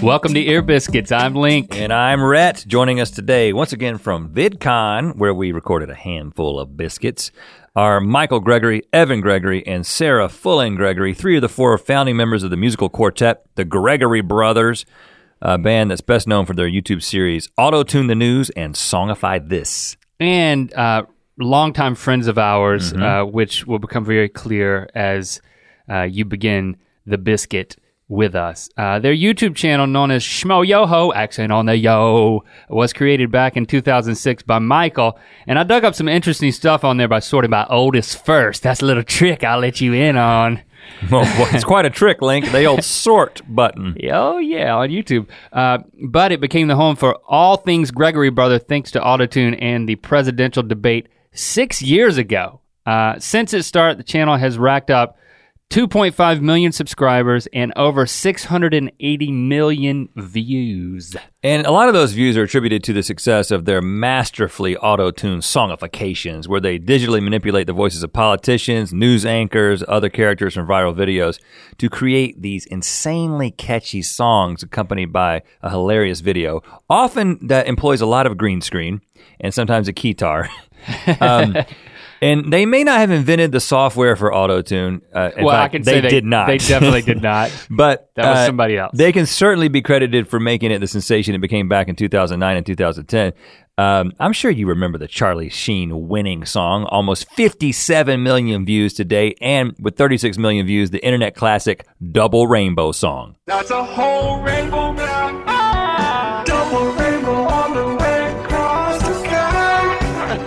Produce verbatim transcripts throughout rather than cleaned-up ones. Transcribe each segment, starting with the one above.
Welcome to Ear Biscuits. I'm Link. And I'm Rhett, joining us today once again from VidCon, where we recorded a handful of biscuits, are Michael Gregory, Evan Gregory, and Sarah Fullen Gregory, three of the four founding members of the musical quartet, the Gregory Brothers, a band that's best known for their YouTube series, Auto-Tune the News and Songify This. And uh, longtime friends of ours, Mm-hmm. uh, which will become very clear as uh, you begin the biscuit with us. Uh, their YouTube channel, known as Schmo Yoho, accent on the yo, was created back in two thousand six by Michael. And I dug up some interesting stuff on there by sorting by oldest first. That's a little trick I'll let you in on. Well, it's quite a trick, Link, the old sort button. Oh yeah, on YouTube. Uh, but it became the home for all things Gregory Brother thanks to Auto-Tune and the presidential debate six years ago. Uh, since its start, the channel has racked up two point five million subscribers and over six hundred eighty million views. And a lot of those views are attributed to the success of their masterfully auto-tuned songifications, where they digitally manipulate the voices of politicians, news anchors, other characters from viral videos to create these insanely catchy songs accompanied by a hilarious video, often that employs a lot of green screen and sometimes a keytar. um, And they may not have invented the software for auto-tune. Uh, in well, fact, I can they say they did not. They definitely did not. But that was uh, somebody else. They can certainly be credited for making it the sensation it became back in two thousand nine and two thousand ten. Um, I'm sure you remember the Charlie Sheen winning song, almost fifty-seven million views to date, and with thirty-six million views, the internet classic Double Rainbow song. That's a whole rainbow now. Ah, double rainbow all the way across the sky.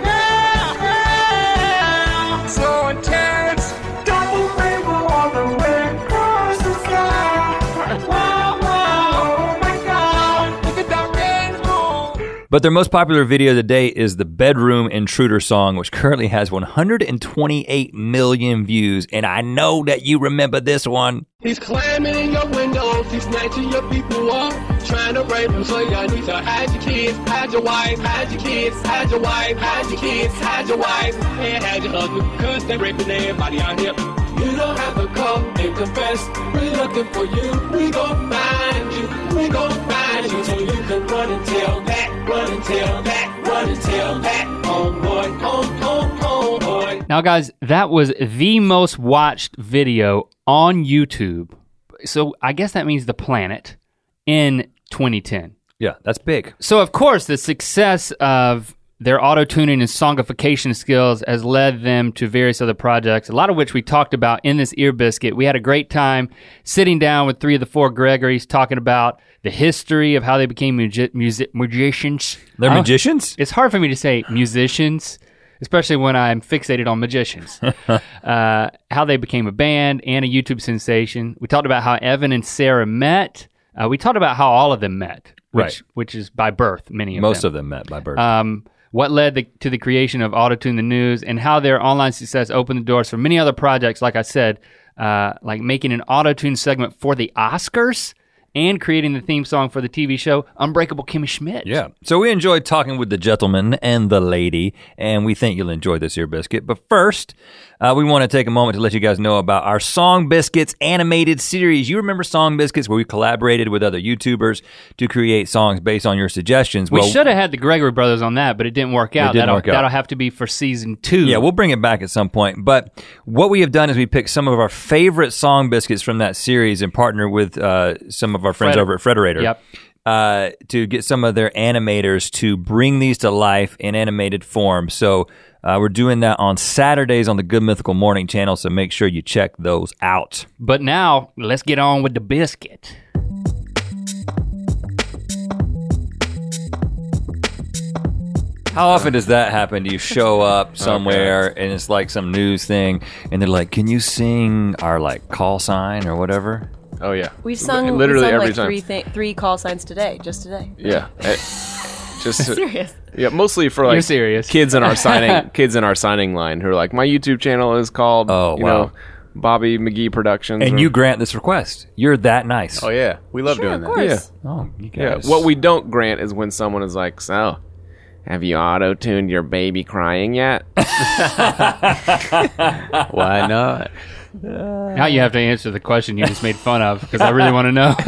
Yeah, so intense. Double rainbow all the way across the sky. Wow, wow, oh my God, look at that rainbow. But their most popular video to date is the Bedroom Intruder song, which currently has one hundred twenty-eight million views, and I know that you remember this one. He's climbing in your windows, he's snatching your people up, trying to rape them, so y'all need to hide your kids, hide your wife, hide your kids, hide your wife, hide your kids, hide your wife, and hide your husband, cause they're raping everybody out here. You don't have to come and confess, we're looking for you, we gon' find you, we gon' find you, so you can run and tell that, run and tell that, run and tell that, homeboy, home, home, homeboy. Now guys, that was the most watched video on YouTube. So I guess that means the planet in twenty ten. Yeah, that's big. So of course the success of their auto-tuning and songification skills has led them to various other projects, a lot of which we talked about in this Ear Biscuit. We had a great time sitting down with three of the four Gregorys talking about the history of how they became magi- music- magicians. They're I don't- magicians? It's hard for me to say musicians, especially when I'm fixated on magicians. uh, how they became a band and a YouTube sensation. We talked about how Evan and Sarah met. Uh, we talked about how all of them met, which, Right. which is by birth, many of Most them. of them met by birth. Um, what led the, to the creation of Auto-Tune the News, and how their online success opened the doors for many other projects, like I said, uh, like making an auto-tune segment for the Oscars and creating the theme song for the T V show Unbreakable Kimmy Schmidt. Yeah, so we enjoyed talking with the gentleman and the lady, and we think you'll enjoy this Ear Biscuit. But first, uh, we want to take a moment to let you guys know about our Song Biscuits animated series. You remember Song Biscuits, where we collaborated with other YouTubers to create songs based on your suggestions? We Well, should have had the Gregory Brothers on that, but it didn't work out. didn't that'll, work out. that'll have to be for season two. Yeah, we'll bring it back at some point. But what we have done is we picked some of our favorite Song Biscuits from that series and partnered with uh, some of our friends Fred- over at Frederator. Yep. Uh, to get some of their animators to bring these to life in animated form. So uh, we're doing that on Saturdays on the Good Mythical Morning channel, so make sure you check those out. But now, let's get on with the biscuit. How often does that happen? Do you show up somewhere and it's like some news thing and they're like, can you sing our like call sign or whatever? Oh yeah. We've sung literally we sung every like time. three th- three call signs today, just today. Yeah. It- just to- Serious. yeah, mostly for like You're serious. kids in our signing kids in our signing line who are like, my YouTube channel is called Oh, you wow. know, Bobby McGee Productions. And or- you grant this request. You're that nice. Oh yeah. We love Sure, doing of that. course. Yeah. Oh, you Yeah. guys. What we don't grant is when someone is like, so have you auto-tuned your baby crying yet? Why not? Now you have to answer the question you just made fun of because I really want to know.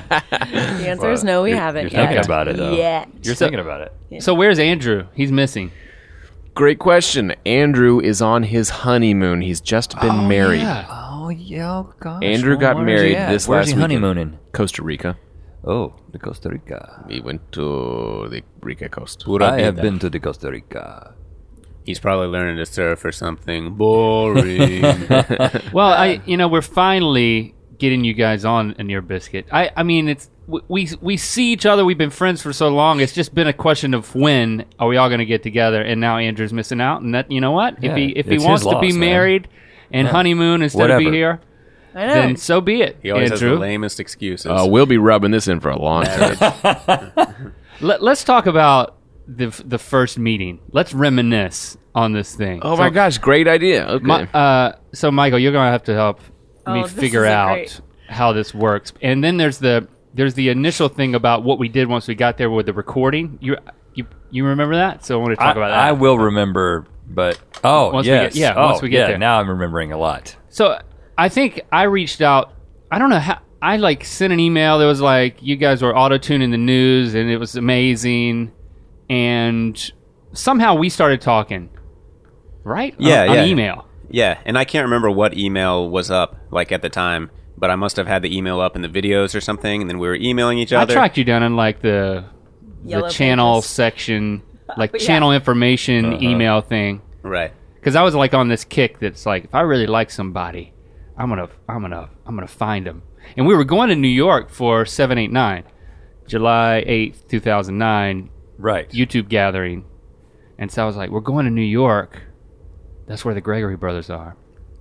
The answer is no, we You're- haven't You're yet. thinking about it, though. Yet. You're thinking about it. So where's Andrew? He's missing. Great question. Andrew is on his honeymoon. He's just been married. Yeah. Oh, yeah, gosh. Andrew got where's married he at? this Where's last he weekend. honeymooning? Costa Rica. Oh, the Costa Rica. We went to the Rica coast. Pura I have vida. been to the Costa Rica. He's probably learning to surf or something. Boring. Well, I you know we're finally getting you guys on a Near Biscuit. I I mean it's we we, we see each other. We've been friends for so long. It's just been a question of when are we all going to get together. And now Andrew's missing out. And that you know what? Yeah, if he if he it's wants his to be loss, man. married and honeymoon instead Whatever. of be here, I know. then so be it, he always has Andrew. the lamest excuses. Uh, we'll be rubbing this in for a long time. Let, let's talk about the the first meeting. Let's reminisce on this thing. Oh So, my gosh, great idea. Okay. Mi- uh, so Michael, you're gonna have to help me Oh, this figure is a out great- how this works. And then there's the there's the initial thing about what we did once we got there with the recording. You you you remember that? So I want to talk I, about that. I will remember, but oh Once we yes, get- yeah, oh, once we get yeah, there. now I'm remembering a lot. So I think I reached out. I don't know how. I like sent an email that was like, you guys were auto-tuning the news and it was amazing. And somehow we started talking, right? Yeah, on, on yeah. email. Yeah, and I can't remember what email was up, like, at the time, but I must have had the email up in the videos or something, and then we were emailing each I other. tracked you down in like the the Yellow channel pages. section, like Yeah. channel information Uh-huh. email thing. Right. Because I was like on this kick that's like, if I really like somebody, I'm gonna, I'm gonna, I'm gonna find them. And we were going to New York for seven eight nine, July eighth, two thousand nine, Right. YouTube gathering. And so I was like, we're going to New York. That's where the Gregory brothers are.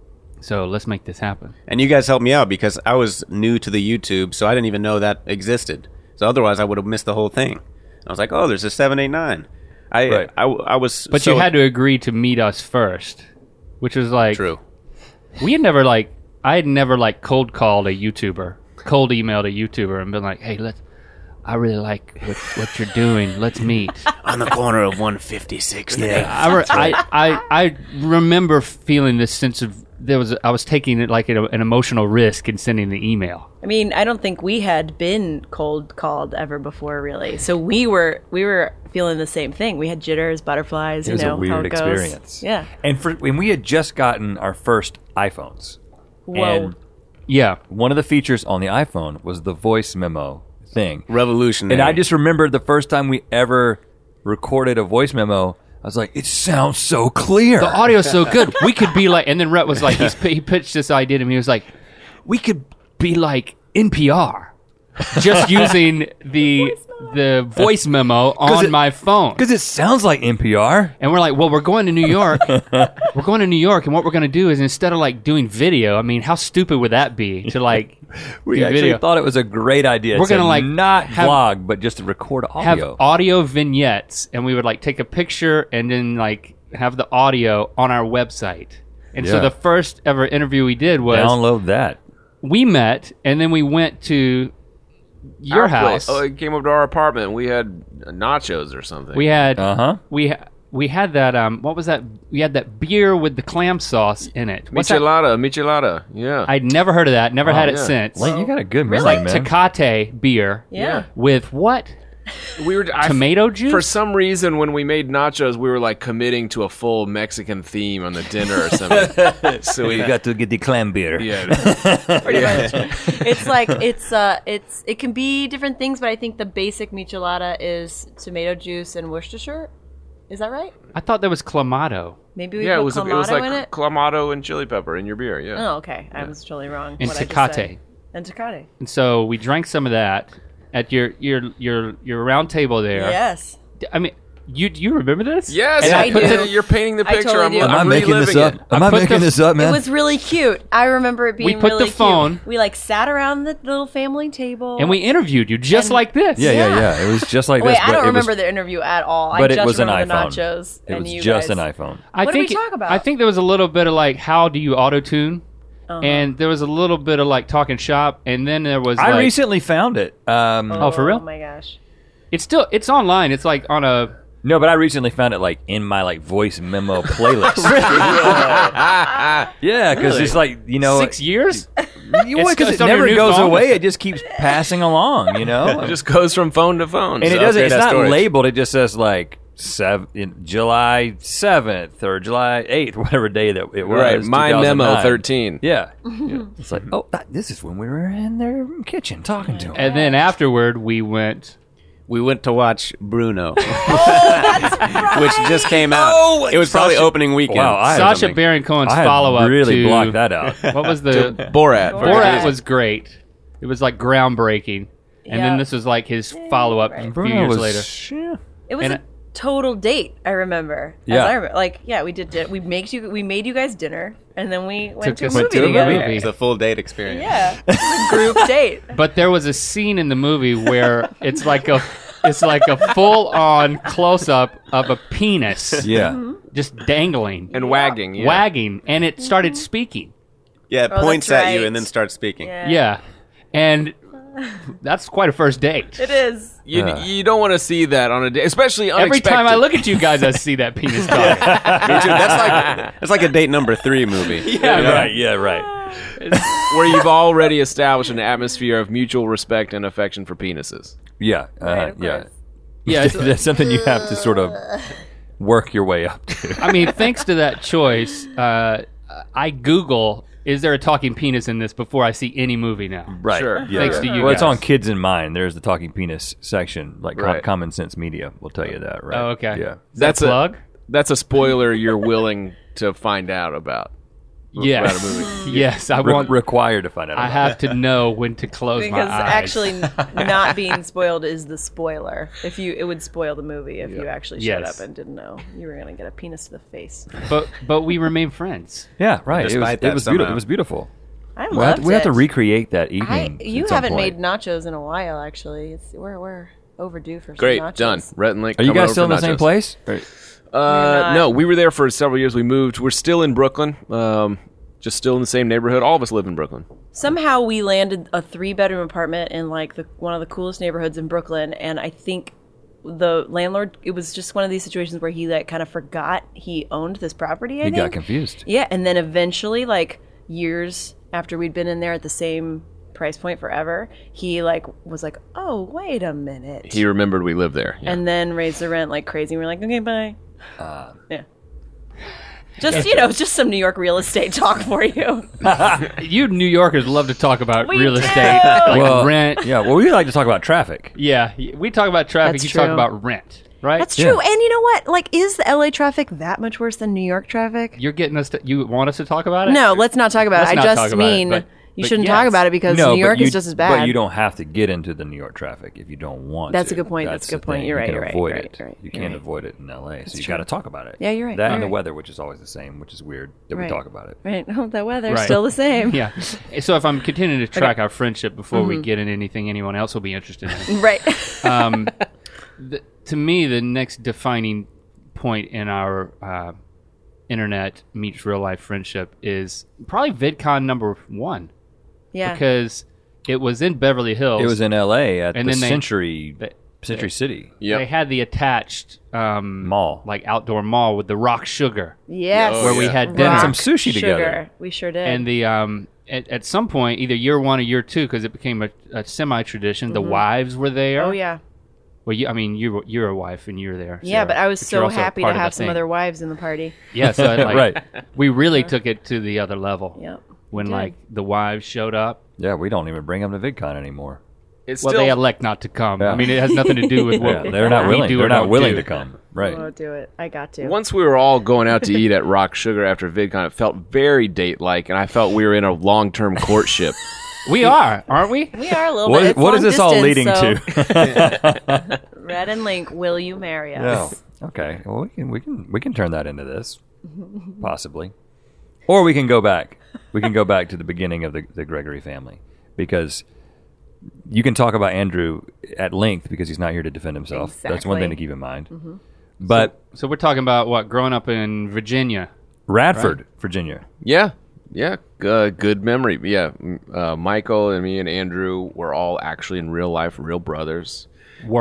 So let's make this happen. And you guys helped me out because I was new to the YouTube, so I didn't even know that existed. So otherwise, I would have missed the whole thing. I was like, oh, there's a seven eight nine. I, Right. I, I was But so you had to agree to meet us first, which was like, True. we had never like, I had never like cold called a YouTuber, cold emailed a YouTuber and been like, hey, let's, I really like what, what you're doing. Let's meet. On the corner of one fifty-sixth. Yeah, I, re- I, I, I remember feeling this sense of there was I was taking it like an, an emotional risk in sending the email. I mean, I don't think we had been cold called ever before, really. So we were we were feeling the same thing. We had jitters, butterflies. It you was know a how weird it goes. experience. Yeah. And for when we had just gotten our first iPhones. Whoa. And Yeah, one of the features on the iPhone was the voice memo thing. Revolutionary. And I just remembered the first time we ever recorded a voice memo, I was like, it sounds so clear. the audio's so good. We could be like, and then Rhett was like, he's, he pitched this idea to me. He was like, we could be like N P R, just using the the voice memo on it- my phone. Because it sounds like N P R. And we're like, well, we're going to New York. we're going to New York, and what we're going to do is instead of like doing video, I mean, how stupid would that be to like We do actually video? thought it was a great idea. We're to gonna, like, not have- vlog, but just to record have audio. audio vignettes, and we would like take a picture and then like have the audio on our website. And so Yeah. the first ever interview we did was Download that. we met, and then we went to your Our house. place. Oh, he came up to our apartment. We had nachos or something. We had Uh huh. we ha- we had that um what was that? We had that beer with the clam sauce in it. What's that? Michelada, michelada. Yeah. I'd never heard of that. Never had it yeah. since. Link, you got a good memory, Really? man. Tecate beer yeah. with what? we were I- Tomato juice? For some reason, when we made nachos, we were like committing to a full Mexican theme on the dinner or something. so we you got to get the clam beer. yeah. Pretty much. It's like it's uh it's it can be different things, but I think the basic michelada is tomato juice and Worcestershire. Is that right? I thought that was clamato. Maybe we Yeah, put it was, a, it was clamato like in it. clamato and chili pepper in your beer. Yeah. Oh, okay. I was totally wrong. And what I just Tecate. said. And Tecate. And so we drank some of that at your your your your round table there. Yes. I mean, you do you remember this? Yes, And I I put do. the- you're painting the I picture. totally I'm, do. I'm Am I making this reliving up? it. Am I I put making the- this up, man? It was really cute. I remember it being We put really the phone- cute. We like sat around the little family table. And we interviewed you just And- like this. yeah, yeah, Yeah. yeah. It was just like Wait, this. I but don't it remember was, the interview at all. I But just it was an remember iPhone. the nachos It and was you just guys. an iPhone. I What did we think talk about? I think there was a little bit of like how do you auto tune, Uh-huh. and there was a little bit of like talking shop, and then there was I like recently found it. Um, Oh, for real? Oh my gosh. it's still it's online. It's like on a No, but I recently found it like in my like voice memo playlist. Yeah, because Really? it's like you know Six years? because it's it on your never new goes phone? away. It just keeps passing along. You know, It just goes from phone to phone. and it So doesn't. upgrade It's that not storage. labeled. It just says like seven, July seventh or July eighth, whatever day that it was. Right, my two thousand nine. memo thirteen. Yeah. Yeah. It's like, oh, that, this is when we were in their kitchen talking to him. And then afterward, we went. We went to watch Bruno, Oh, that's right. which just came out. Oh, it was probably Sacha- opening weekend. Wow, I- Sacha something. Baron Cohen's I had follow up really to blocked that out. What was the Borat. Borat was great. It was like groundbreaking, and then Yeah. this was like his follow up a few years later. Yeah. It was And a it- total date. I remember. As Yeah. I remember, like yeah, we did. Di- we make you. We made you guys dinner, and then we went Took to a us- movie went to a together. movie. It's a full date experience. Yeah, it was a group date. But there was a scene in the movie where it's like a it's like a full on close up of a penis Yeah. just dangling, And wagging. Yeah. wagging, and it started speaking. Yeah, it Oh, points that's at you right. and then starts speaking. Yeah, Yeah, and that's quite a first date. it is. You, Yeah. you don't want to see that on a day, especially Every unexpected. time I look at you guys, I see that penis talking. Me too. That's like that's like a date number three movie. Yeah, Right. Yeah. Right. where you've already established an atmosphere of mutual respect and affection for penises. Yeah. Uh, Right, of yeah. course. Yeah, it's- That's something you have to sort of work your way up to. I mean, thanks to that choice, uh, I Google, is there a talking penis in this before I see any movie now? Right. Sure. Yeah. Thanks to you Well, it's guys. on Kids in Mind. There's the talking penis section, like Com- Right. Common Sense Media will tell you that. Right. Oh, okay. Yeah. Is That's that a a- plug? That's a spoiler you're willing to find out about. Yes. about a movie. Yes, I Re- want. required to find out. I about have to know when to close Because my eyes. actually, not being spoiled is the spoiler. If you, it would spoil the movie if you actually showed Yes. up and didn't know you were gonna get a penis to the face. but but we remain friends. it. Yeah. Right. It was. Despite It that was beautiful. somehow. It was beautiful. I We loved have, to, we have to it. recreate that I, evening. you at some haven't point. made nachos in a while, actually. It's we're we're overdue for some Great, nachos. done. Rhett and Link. Are you coming guys over still in for the same nachos. place? Uh, not. no, we were there for several years. We moved. We're still in Brooklyn. Um, just still in the same neighborhood. All of us live in Brooklyn. Somehow we landed a three bedroom apartment in like the one of the coolest neighborhoods in Brooklyn, and I think the landlord, it was just one of these situations where he like kind of forgot he owned this property. I He think. got confused. Yeah, and then eventually, like years after we'd been in there at the same price point forever, he like was like, "Oh, wait a minute," He remembered we lived there. Yeah. and then raised the rent like crazy. And we're like, "Okay, bye." Uh, yeah. Just you know, just some New York real estate talk for you. You New Yorkers love to talk about We real do! estate, like well, rent. Yeah. Well, we like to talk about traffic. Yeah, we talk about traffic. That's you talk true. about rent, right? That's Yeah. true. And you know what? Like, is the L A traffic that much worse than New York traffic? You're getting us. To, you want us to talk about it? No, let's not talk about Let's it. I not just talk about it, mean but- you but shouldn't yes. talk about it because no, New York but you, is just as bad. But you don't have to get into the New York traffic if you don't want That's to. a good point. That's a good the point. thing. You're You right, can you're right, avoid you're right, it. you're right, You you're can't right. avoid it in L A, so you true. got to talk about it. Yeah, you're right, That you're and the right. weather, which is always the same, which is weird that Right. we talk about it. Right. Oh, the weather's Right. still the same. Yeah. So if I'm continuing to track our friendship before we get in anything anyone else will be interested in, Right. um, the, to me, the next defining point in our uh, internet meets real life friendship is probably VidCon number one, yeah. because it was in Beverly Hills. It was in L A at And the then they- Century they- Century City Yep. They had the attached um, Mall. like outdoor mall with the rock sugar, yes. Oh, where we yeah. had dinner. Rock some sushi sugar. together. We sure did. And the um, at, at some point, either year one or year two, because it became a, a semi-tradition. The wives were there. oh yeah. Well, you, I mean, you you're a wife and you're there. Yeah, Sarah, but I was you're so also happy to part of have the some thing. other wives in the party. Yeah, so like, Right. we really took it to the other level. Yep. When did. like the wives showed up. Yeah, we don't even bring them to VidCon anymore. It's Well, still, they elect not to come. Yeah. I mean, it has nothing to do with Yeah, what they're not we willing. do or They're not don't willing do. to come. Right. Oh, do it. I got to. Once we were all going out to eat at Rock Sugar after VidCon, it felt very date-like, and I felt we were in a long-term courtship. We are, aren't we? we are a little What bit. is, It's what is long this all distance, leading so- to? Red and Link, will you marry Yeah. us? Okay. Well, we can we can we can turn that into this, possibly, or we can go back. We can go back to the beginning of the the Gregory family, because you can talk about Andrew at length because he's not here to defend himself. That's one thing to Exactly. keep in mind. But So we're talking about what growing up in Virginia. Radford, Virginia. Yeah, yeah, uh, good memory. Yeah, m- uh, Michael and me and Andrew were all actually in real life real brothers. Were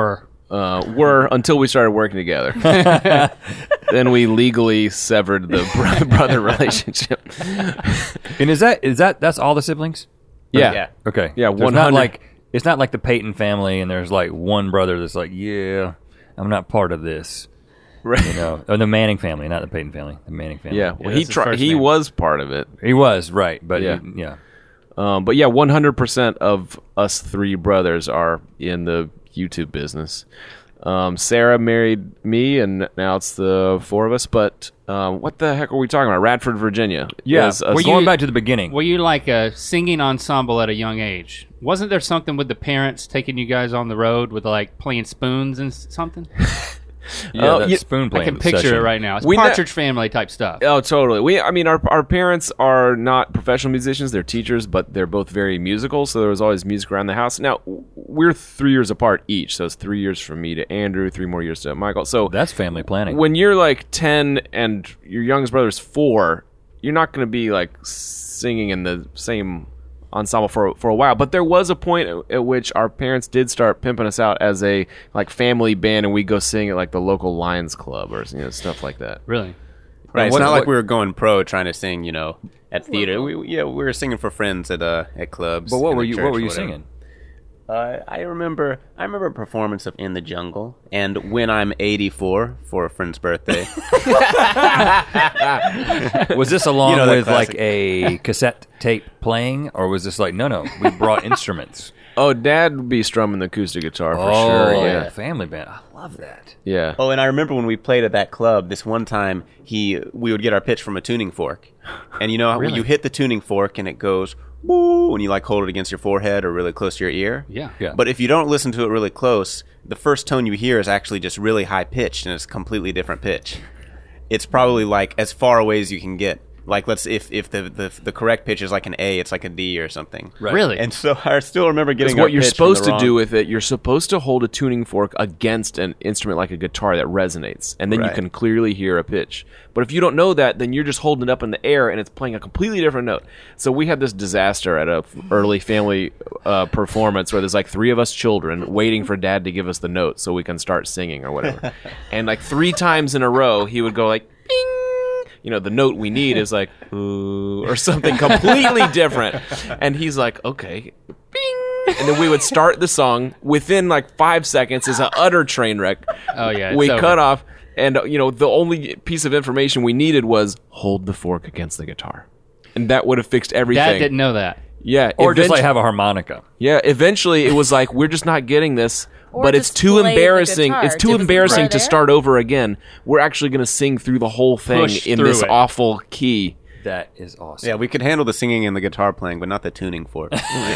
Uh, were until we started working together. Then we legally severed the brother, brother relationship. And is that is that that's all the siblings? Yeah. Yeah. Okay. Yeah, So it's one not hundred. like it's not like the Peyton family, and there's like one brother that's like, yeah, I'm not part of this. Right. You know, or the Manning family, not the Peyton family, the Manning family. Yeah. Well, that's he his tried. first He name. was part of it. He was right, but Yeah. he- yeah. Um, but yeah, one hundred percent of us three brothers are in the YouTube business. Um, Sarah married me, and now it's the four of us. But um, what the heck are we talking about? Radford, Virginia. Yeah, is a- we're you- going back to the beginning. Were you like a singing ensemble at a young age? Wasn't there something with the parents taking you guys on the road with like playing spoons and s- something? yeah, Oh, that you- spoon I playing can picture session. it right now. It's We ne- Partridge Family type stuff. Oh, totally. We, I mean, our our parents are not professional musicians; they're teachers, but they're both very musical. So there was always music around the house. Now we're three years apart each, so it's three years from me to Andrew, three more years to Michael. So That's family planning. when you're like ten and your youngest brother's four, you're not going to be like singing in the same ensemble for for a while. But there was a point at, at which our parents did start pimping us out as a like family band, and we go sing at like the local Lions Club or you know stuff like that. Really? Right. It's what- not like what- we were going pro trying to sing, you know, at theater. We, yeah, we were singing for friends at uh at clubs. but what in were the you church what were or you whatever. singing? Uh, I remember I remember a performance of In the Jungle and When I'm eighty-four for a friend's birthday. Was this along You know that with like classic. a cassette tape playing, or was this like no no we brought instruments? Oh, Dad would be strumming the acoustic guitar for oh sure. Yeah, family band. I love that. yeah. Oh, and I remember when we played at that club, this one time he we would get our pitch from a tuning fork. And you know how when you hit the tuning fork and it goes woo and you like hold it against your forehead or really close to your ear? Yeah. Yeah. But if you don't listen to it really close, the first tone you hear is actually just really high pitched and it's a completely different pitch. It's probably like as far away as you can get. Like let's if if the, the the correct pitch is like an A, it's like a D or something. Right. Really? And so I still remember Because getting our what you're pitch from supposed the to do wrong- with it, you're supposed to hold a tuning fork against an instrument like a guitar that resonates, and then you Right. can clearly hear a pitch. But if you don't know that, then you're just holding it up in the air and it's playing a completely different note. So we had this disaster at a f- early family uh, performance where there's like three of us children waiting for Dad to give us the note so we can start singing or whatever. And like three times in a row, he would go like, "Bing." You know, the note we need is like, ooh, or something completely different. And he's like, okay, bing. And then we would start the song. Within like five seconds is an utter train wreck. Oh, yeah, it's We over. cut off. And, uh, you know, the only piece of information we needed was hold the fork against the guitar. And that would have fixed everything. Dad didn't know that. Yeah. Or just like eventu- have a harmonica. yeah, eventually it was like, we're just not getting this. Or But it's just too play the embarrassing. guitar. It's too Give us the embarrassing guitar to there. start over again. We're actually going to sing through the whole thing Push in through this it. awful key. That is awesome. Yeah, we could handle the singing and the guitar playing, but not the tuning fork.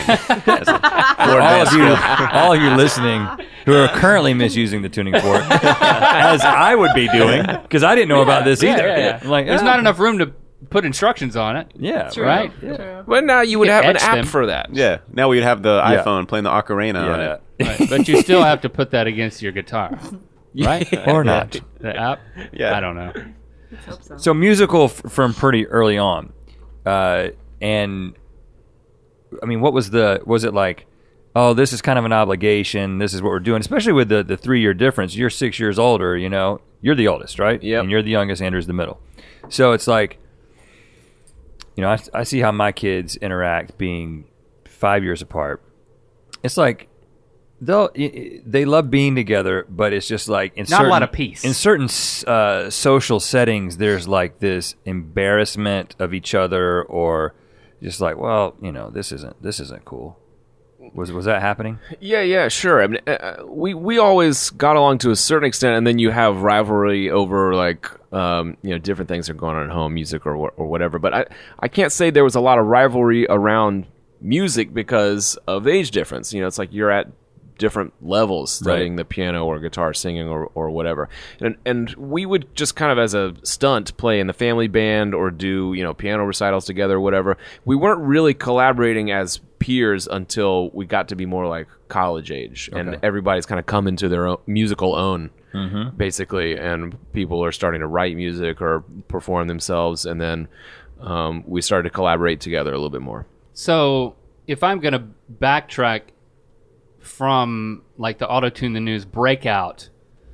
all of you, all of you listening who are currently misusing the tuning fork, as I would be doing, because I didn't know about this Yeah, either. yeah, yeah. I'm like, There's oh, not enough room to put instructions on it. Yeah, Right? But now you would You have an etch app them. for that. Yeah, now we'd have the Yeah. iPhone playing the ocarina on Yeah. it. Right. But you still have to put that against your guitar. Right? Or not. The app? Yeah. I don't know. Hope so. So musical f- from pretty early on, uh, and I mean, what was the? Was it like, oh, this is kind of an obligation. This is what we're doing, especially with the the three year difference. You're six years older. You know, you're the oldest, right? Yep. And you're the youngest. Andrew's the middle. So it's like, you know, I, I see how my kids interact being five years apart. It's like they'll they love being together, but it's just like in Not a certain, lot of peace. in certain uh, social settings. There's like this embarrassment of each other, or just like, well, you know, this isn't this isn't cool. Was was that happening? Yeah, yeah, sure. I mean, uh, we we always got along to a certain extent, and then you have rivalry over like um, you know different things that are going on at home, music or wha- or whatever. But I I can't say there was a lot of rivalry around music because of age difference. You know, it's like you're at different levels studying Right. the piano or guitar, singing or, or whatever. And and we would just kind of as a stunt play in the family band or do, you know, piano recitals together or whatever. We weren't really collaborating as peers until we got to be more like college age. And everybody's kind of come into their own musical own, basically. And people are starting to write music or perform themselves. And then um, we started to collaborate together a little bit more. So if I'm going to backtrack from like the Auto-Tune the News breakout.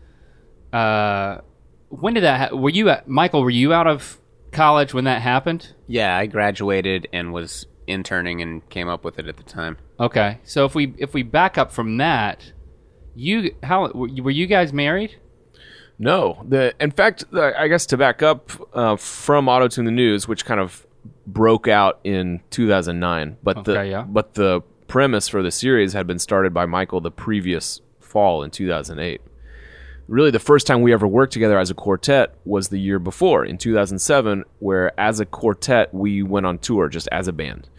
Uh, when did that? Ha- were you at, Michael? Were you out of college when that happened? Yeah, I graduated and was interning and came up with it at the time. Okay, so if we if we back up from that, you how were you guys married? No, the in fact, the, I guess to back up uh, from Auto-Tune the News, which kind of broke out in two thousand nine, but the Okay, yeah. but the premise for the series had been started by Michael the previous fall in two thousand eight. Really, the first time we ever worked together as a quartet was the year before, in two thousand seven, where as a quartet we went on tour just as a band,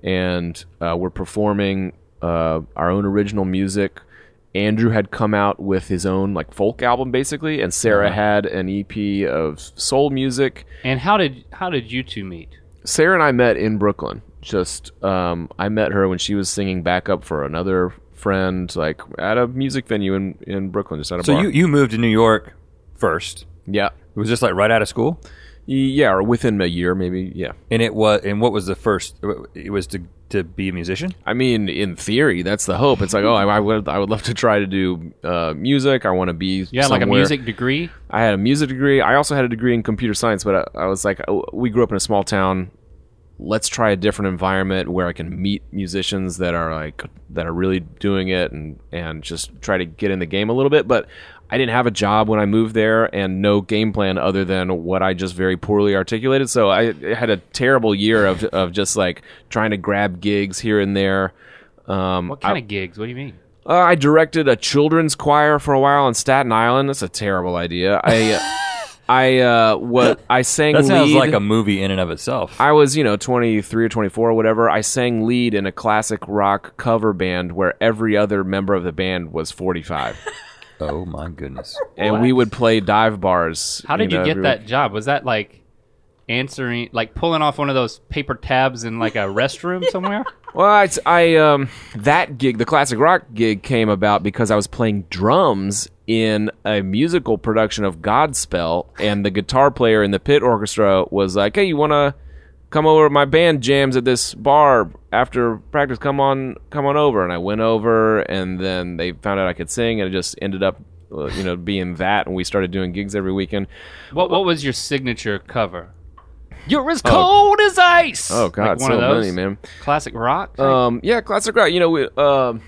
and uh, we're performing uh, our own original music. Andrew had come out with his own like folk album basically, and Sarah Uh-huh. had an E P of soul music. And how did how did you two meet? Sarah and I met in Brooklyn. Just um, I met her when she was singing backup for another friend, like at a music venue in, in Brooklyn, just at a So bar. you, you moved to New York first. yeah, It was just like right out of school, yeah, or within a year, maybe. Yeah, and it was. And what was the first? It was to to be a musician. I mean, in theory, that's the hope. It's like, oh, I, I would, I would love to try to do uh, music. I want to be, You had like a somewhere. music degree. I had a music degree. I also had a degree in computer science, but I, I was like, oh, we grew up in a small town. Let's try a different environment where I can meet musicians that are like that are really doing it, and and just try to get in the game a little bit. But I didn't have a job when I moved there, and no game plan other than what I just very poorly articulated. So I had a terrible year of of just like trying to grab gigs here and there. Um, What kind I, of gigs? What do you mean? uh, I directed a children's choir for a while in Staten Island. That's a terrible idea. I I uh, what I sang. That sounds lead. like a movie in and of itself. I was, you know, twenty-three or twenty-four or whatever. I sang lead in a classic rock cover band where every other member of the band was forty-five. Oh my goodness! And we would play dive bars. How did you, know, get every that week. job? Was that like answering, like pulling off one of those paper tabs in like a restroom somewhere? Well, I, I um that gig, the classic rock gig, came about because I was playing drums in a musical production of Godspell, and the guitar player in the pit orchestra was like, "Hey, you want to come over? My band jams at this bar after practice. Come on, come on over." And I went over, and then they found out I could sing, and it just ended up, uh, you know, being that. And we started doing gigs every weekend. What What was your signature cover? You're as cold as ice. Oh God, Like one so of those? many, man. Classic rock. type? Um, yeah, classic rock. You know, we, um,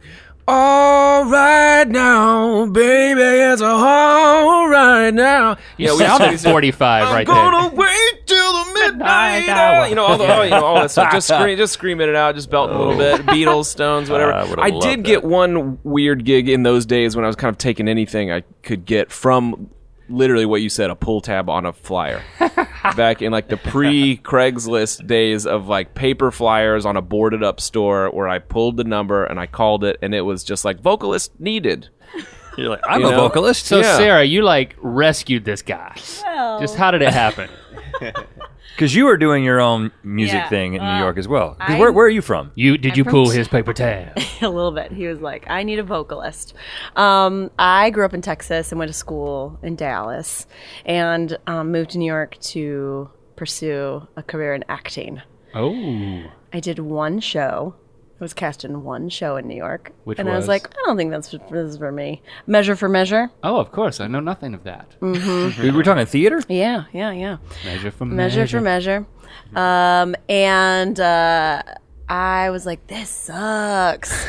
all right now, baby, it's all right now. you yeah, we sounded used to- forty-five I'm right gonna there. wait till the midnight Midnight hour. hour. You know all the, all, you know all that stuff. Just scream, just screaming it out, just belting a little bit. Beatles, Stones, whatever. I would've I loved did that. get one weird gig in those days when I was kind of taking anything I could get from. Literally what you said, a pull tab on a flyer. Back in like the pre-Craigslist days of like paper flyers on a boarded up store where I pulled the number and I called it, and it was just like vocalist needed. You're like, I'm You a know? vocalist. So Yeah. Sarah, you like rescued this guy. Well, Just how did it happen? Because you were doing your own music Yeah, thing in New uh, York as well. 'Cause I'm- where, where are you from? You did I'm you from pull T- his paper tab? a little bit. He was like, I need a vocalist. Um, I grew up in Texas and went to school in Dallas, and um, moved to New York to pursue a career in acting. Oh, I did one show. I was cast in one show in New York. Which and I was was? like, I don't think that's for, this is for me. Measure for Measure. oh, of course. I know nothing of that. We were talking theater. Yeah, yeah, yeah. Measure for Measure, measure. for Measure. Um, and uh, I was like, this sucks.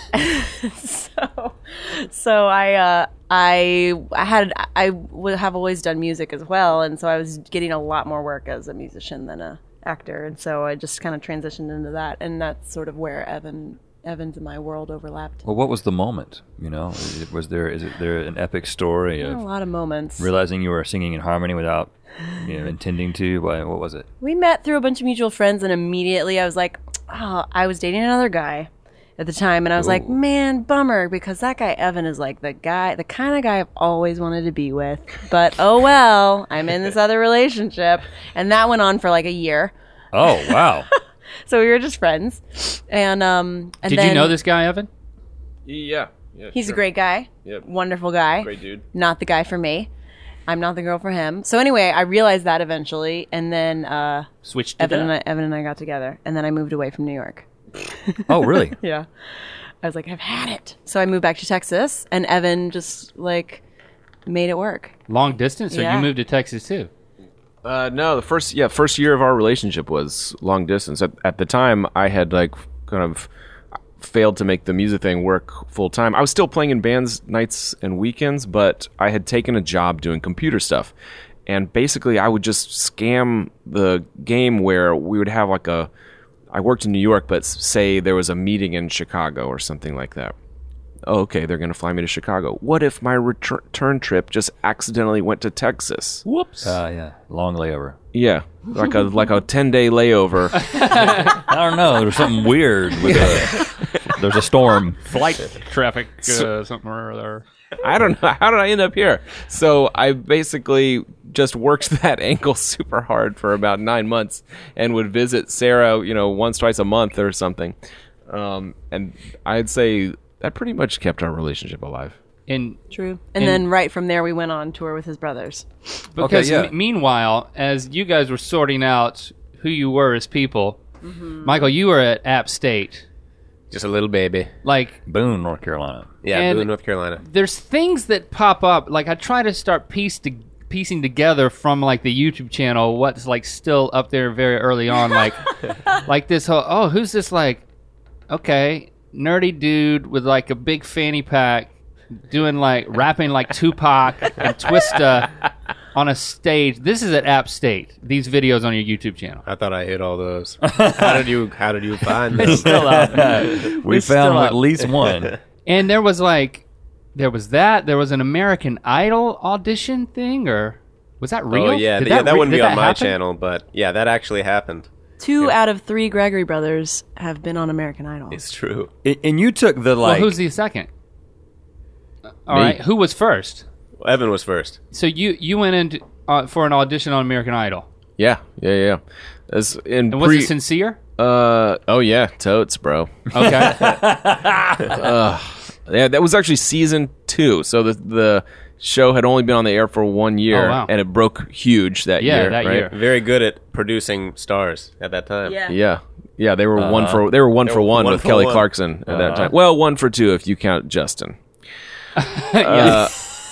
so, so I, uh, I, I had, I would have always done music as well, and so I was getting a lot more work as a musician than a actor, and so I just kind of transitioned into that, and that's sort of where Evan, Evans and my world overlapped. Well, what was the moment? You know, Is it- was there is it there an epic story A of lot of moments. realizing you were singing in harmony without, you know, intending to? What, what was it? We met through a bunch of mutual friends, and immediately I was like, oh, I was dating another guy at the time, and I was like, man, bummer, because that guy Evan is like the guy, the kind of guy I've always wanted to be with. But oh well, I'm in this other relationship, and that went on for like a year. Oh wow! So we were just friends, and um, and Did then you know this guy, Evan? Yeah, yeah. he's sure. a great guy, Yep. wonderful guy, Great dude. not the guy for me. I'm not the girl for him. So anyway, I realized that eventually, and then uh, Switched it Evan up. and I, Evan and I got together, and then I moved away from New York. Oh really? Yeah. I was like, I've had it. So I moved back to Texas, and Evan just like made it work. Long distance, so Yeah. you moved to Texas too. Uh, no, the first yeah first year of our relationship was long distance. At, at the time, I had like kind of failed to make the music thing work full time. I was still playing in bands nights and weekends, but I had taken a job doing computer stuff, and basically I would just scam the game where we would have like a. I worked in New York, but s- say there was a meeting in Chicago or something like that. Oh, okay, they're going to fly me to Chicago. What if my retur- return trip just accidentally went to Texas? Whoops. Uh, yeah, long layover. Yeah, like a like a ten day layover. I don't know. There's something weird with the, there's a storm. Flight traffic, uh, something or other. I don't know. How did I end up here? So I basically just worked that ankle super hard for about nine months and would visit Sarah, you know, once, twice a month or something. Um, and I'd say that pretty much kept our relationship alive. And True. And, And- then right from there, we went on tour with his brothers. because yeah. m- meanwhile, as you guys were sorting out who you were as people, Michael, you were at App State. Just a little baby. Like, Boone, North Carolina. Yeah, And- Boone, North Carolina. there's things that pop up. Like, I try to start piece to, piecing together from like the YouTube channel what's like still up there very early on. Like, like this whole oh, who's this like? Okay, nerdy dude with like a big fanny pack, doing like rapping like Tupac and Twista on a stage. This is at App State. These videos on your YouTube channel. I thought I hit all those. How did you How did you find It's those? still up. We It's found still at up. least one. And there was like, there was that. There was an American Idol audition thing, or was that real? Oh yeah, Did th- yeah. That re- wouldn't did be on that my happen? channel, but yeah, that actually happened. Two out of three Gregory brothers have been on American Idol. It's true. And and you took the Well, like. who's the second? All Me. right, who was first? Evan was first. So you you went in to- uh, for an audition on American Idol, Yeah, yeah, yeah. As in and was pre- it sincere? uh, oh yeah, totes, bro. Okay, Yeah, that was actually season two. So the the show had only been on the air for one year, Oh, wow. and it broke huge that Yeah, year. that right? year. Very good at producing stars at that time. Yeah. Yeah, yeah. They were one for they were one for were one one with for Kelly one. Clarkson at that time. Well, one for two if you count Justin. yeah.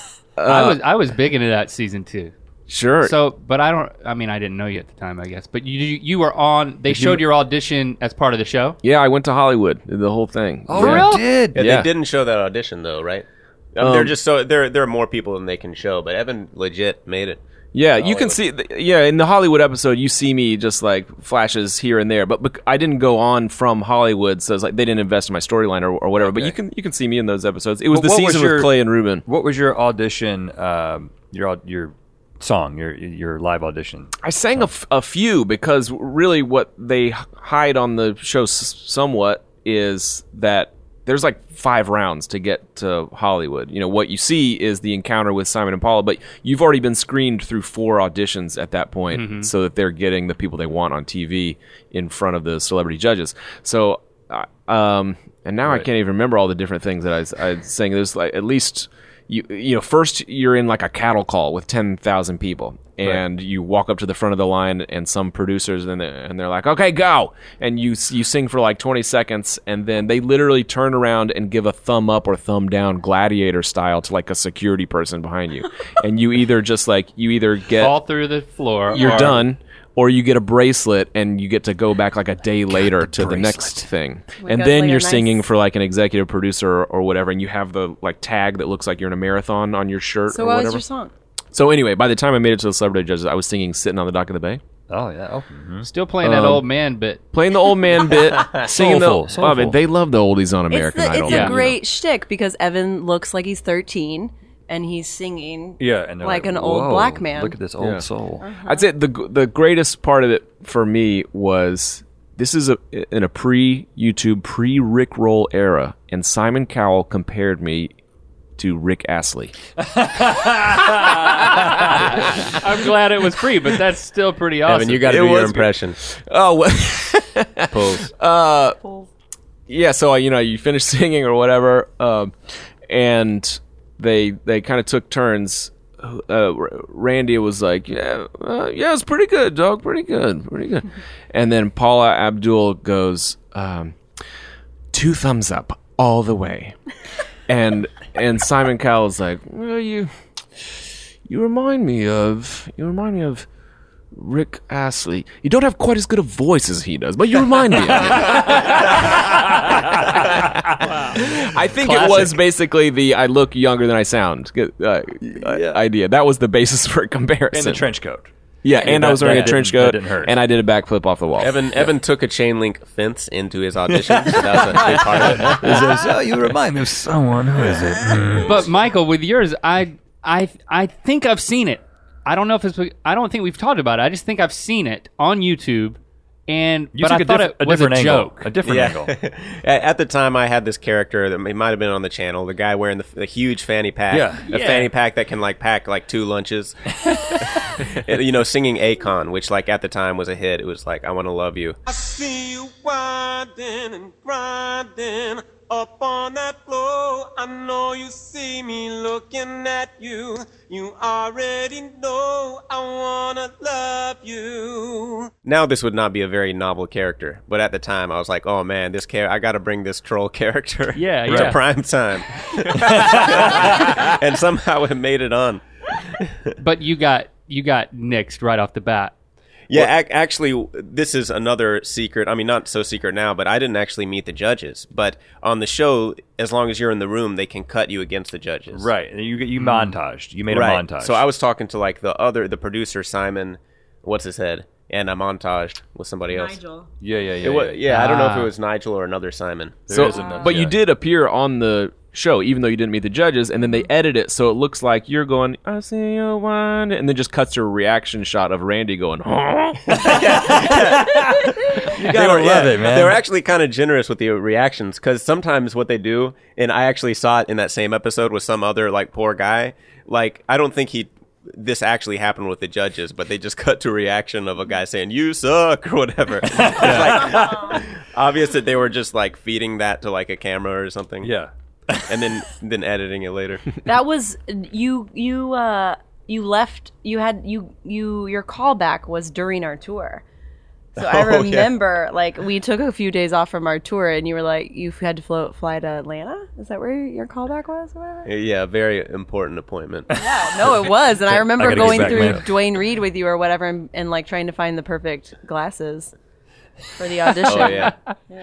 I was I was big into that season two. Sure. So, but I don't. I mean, I didn't know you at the time, I guess. But you you were on. They showed your audition as part of the show. yeah, I went to Hollywood. Did the whole thing. oh, For you real? did. Yeah, Yeah. they didn't show that audition though, right? I mean, they're Um, just so there. There are more people than they can show, but Evan legit made it. Yeah, you can Hollywood. see. th- Yeah, in the Hollywood episode, you see me just like flashes here and there, but, but I didn't go on from Hollywood, so it's like they didn't invest in my storyline or, or whatever. But Okay. you can you can see me in those episodes. It was But the what was season your- with Clay and Ruben. What was your audition? Um, your au- your song, your your live audition. I sang a, f- a few because really what they h- hide on the show s- somewhat is that there's like five rounds to get to Hollywood. You know, what you see is the encounter with Simon and Paula, but you've already been screened through four auditions at that point so that they're getting the people they want on T V in front of the celebrity judges. So, uh, um, and now I can't even remember all the different things that I was, I was saying. There's like at least, you, you know, first you're in like a cattle call with ten thousand people. And you walk up to the front of the line, and some producers, and they're, and they're like, "Okay, go!" And you you sing for like twenty seconds, and then they literally turn around and give a thumb up or thumb down, gladiator style, to like a security person behind you, and you either just like you either get Fall through the floor. you're or- done, or you get a bracelet, and you get to go back like a day later to the next thing, and God, then like a you're nice- singing for like an executive producer or, or whatever, and you have the like tag that looks like you're in a marathon on your shirt So or what whatever. was your song? So anyway, by the time I made it to the celebrity judges, I was singing "Sitting on the Dock of the Bay." Oh yeah. Oh, mhm. Still playing that Um, old man bit. Playing the old man bit, singing Soulful, the. soulful. Oh, man, they love the oldies on It's, American the, Idol. it's Yeah. a great shtick because Evan looks like he's thirteen and he's singing Yeah, and they're like an old "Whoa, black man. Look at this old Yeah. soul. I'd say the the greatest part of it for me was this is a in a pre YouTube pre Rick Roll era, and Simon Cowell compared me to Rick Astley. I'm glad it was free, but that's still pretty awesome. Evan, you got to It do your was good. impression. Oh, well, Pulls. yeah. So you know, you finish singing or whatever, um, and they they kind of took turns. Uh, R- Randy was like, "Yeah, uh, yeah, it's pretty good, dog. Pretty good, pretty good." And then Paula Abdul goes, um, two thumbs up, all the way. And and Simon Cowell's like, well, you you remind me of you remind me of Rick Astley. You don't have quite as good a voice as he does, but you remind me of him. I think Classic. it was basically the I look younger than I sound uh, Yeah. idea. That was the basis for a comparison. In the trench coat. Yeah, and that- I was wearing that a trench didn't- that coat, didn't hurt. and I did a backflip off the wall. Evan Evan took a chain link fence into his audition, so that was a big part of it. Oh, you remind me of someone. Who is it? But Michael, with yours, I I I think I've seen it. I don't know if it's. I don't think we've talked about it. I just think I've seen it on YouTube, and You but took I a thought diff- it was a different angle. joke. A different Yeah. angle. At at the time, I had this character that it might have been on the channel. The guy wearing the, the huge fanny pack, Yeah. a Yeah. fanny pack that can like pack like two lunches. And, you know, singing Akon, which like at the time was a hit. It was like I Want to Love You. I see you winding and grinding up on that floor. I know you see me looking at you. You already know I wanna love you. Now this would not be a very novel character, but at the time I was like, oh man, this char- I got to bring this troll character Yeah, to yeah. prime time. And somehow it made it on. But you got you got nixed right off the bat. Yeah, ac- actually, this is another secret. I mean, not so secret now, but I didn't actually meet the judges. But on the show, as long as you're in the room, they can cut you against the judges. Right. And you you montaged. You made Right. a montage. So I was talking to like the other, the producer, Simon, what's his head? And I montaged with somebody else. Nigel. Yeah, yeah, yeah. It was, yeah, I don't know if Ah. it was Nigel or another Simon. There So, is a- but you yeah. did appear on the show, even though you didn't meet the judges, and then they edit it so it looks like you're going, I see you wind, and then just cuts to a reaction shot of Randy going, huh? You gotta love it, man. They were actually kind of generous with the reactions because sometimes what they do, and I actually saw it in that same episode with some other like poor guy. Like I don't think he. This actually happened with the judges, but they just cut to a reaction of a guy saying "you suck" or whatever. It's like obvious that they were just like feeding that to like a camera or something. Yeah. and then then editing it later. That was you. You. Uh, you left. You had you. You. Your callback was during our tour. So I Oh, yeah. remember, like, we took a few days off from our tour, and you were like, you had to float, fly to Atlanta. Is that where your callback was? Or whatever? Yeah, very important appointment. Yeah, no, it was. And I remember gotta get going back, through man. Dwayne Reed with you or whatever, and, and like trying to find the perfect glasses for the audition. Oh yeah.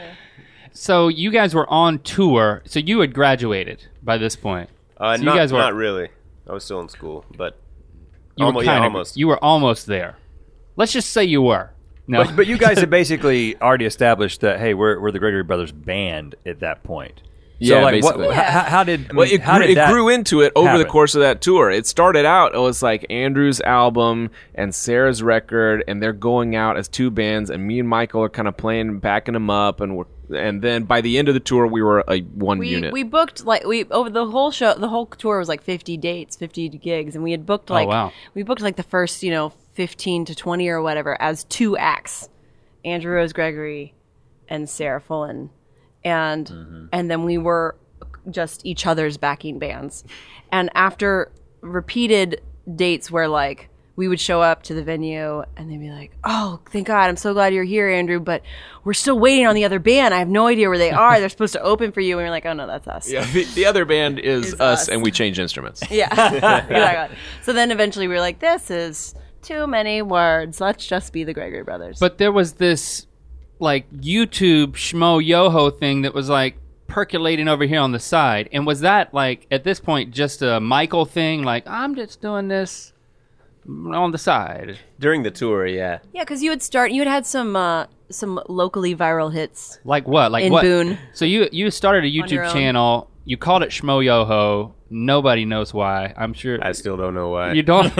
So you guys were on tour. So you had graduated by this point. Uh, So you not, guys were- not really. I was still in school, but You almo- were yeah, kind of, almost. You were almost there. Let's just say you were. No, But, but you guys had basically already established that, hey, we're, we're the Gregory Brothers band at that point. Yeah, so, like, what, basically. how, how did I mean, Well, it how grew, did it that grew into it over the happen? course of that tour. It started out, it was like Andrew's album and Sarah's record, and they're going out as two bands, and me and Michael are kind of playing, backing them up, and we're, and then by the end of the tour, we were a one We unit. we booked like we over the whole show. The whole tour was like fifty dates, fifty gigs, and we had booked like wow. we booked like the first you know fifteen to twenty or whatever as two acts, Andrew Rose Gregory and Sarah Fullen, and Mm-hmm. and then we were just each other's backing bands, and after repeated dates where like we would show up to the venue and they'd be like, oh, thank God, I'm so glad you're here, Andrew, but we're still waiting on the other band. I have no idea where they are. They're supposed to open for you. And we're like, oh, no, that's us. yeah, the, the other band is, Is us, us. and we change instruments. Yeah. Exactly. So then eventually we were like, this is too many words. Let's just be the Gregory Brothers. but there was this like YouTube schmo yoho thing that was like percolating over here on the side. And was that like at this point just a Michael thing? Like I'm just doing this on the side. During the tour, yeah. yeah, because you would start, you had had some uh, some locally viral hits. Like what? Like In what? Boone. So you you started a your YouTube own. channel. You called it Schmo Yoho. Nobody knows why. I'm sure I still don't know why. you don't.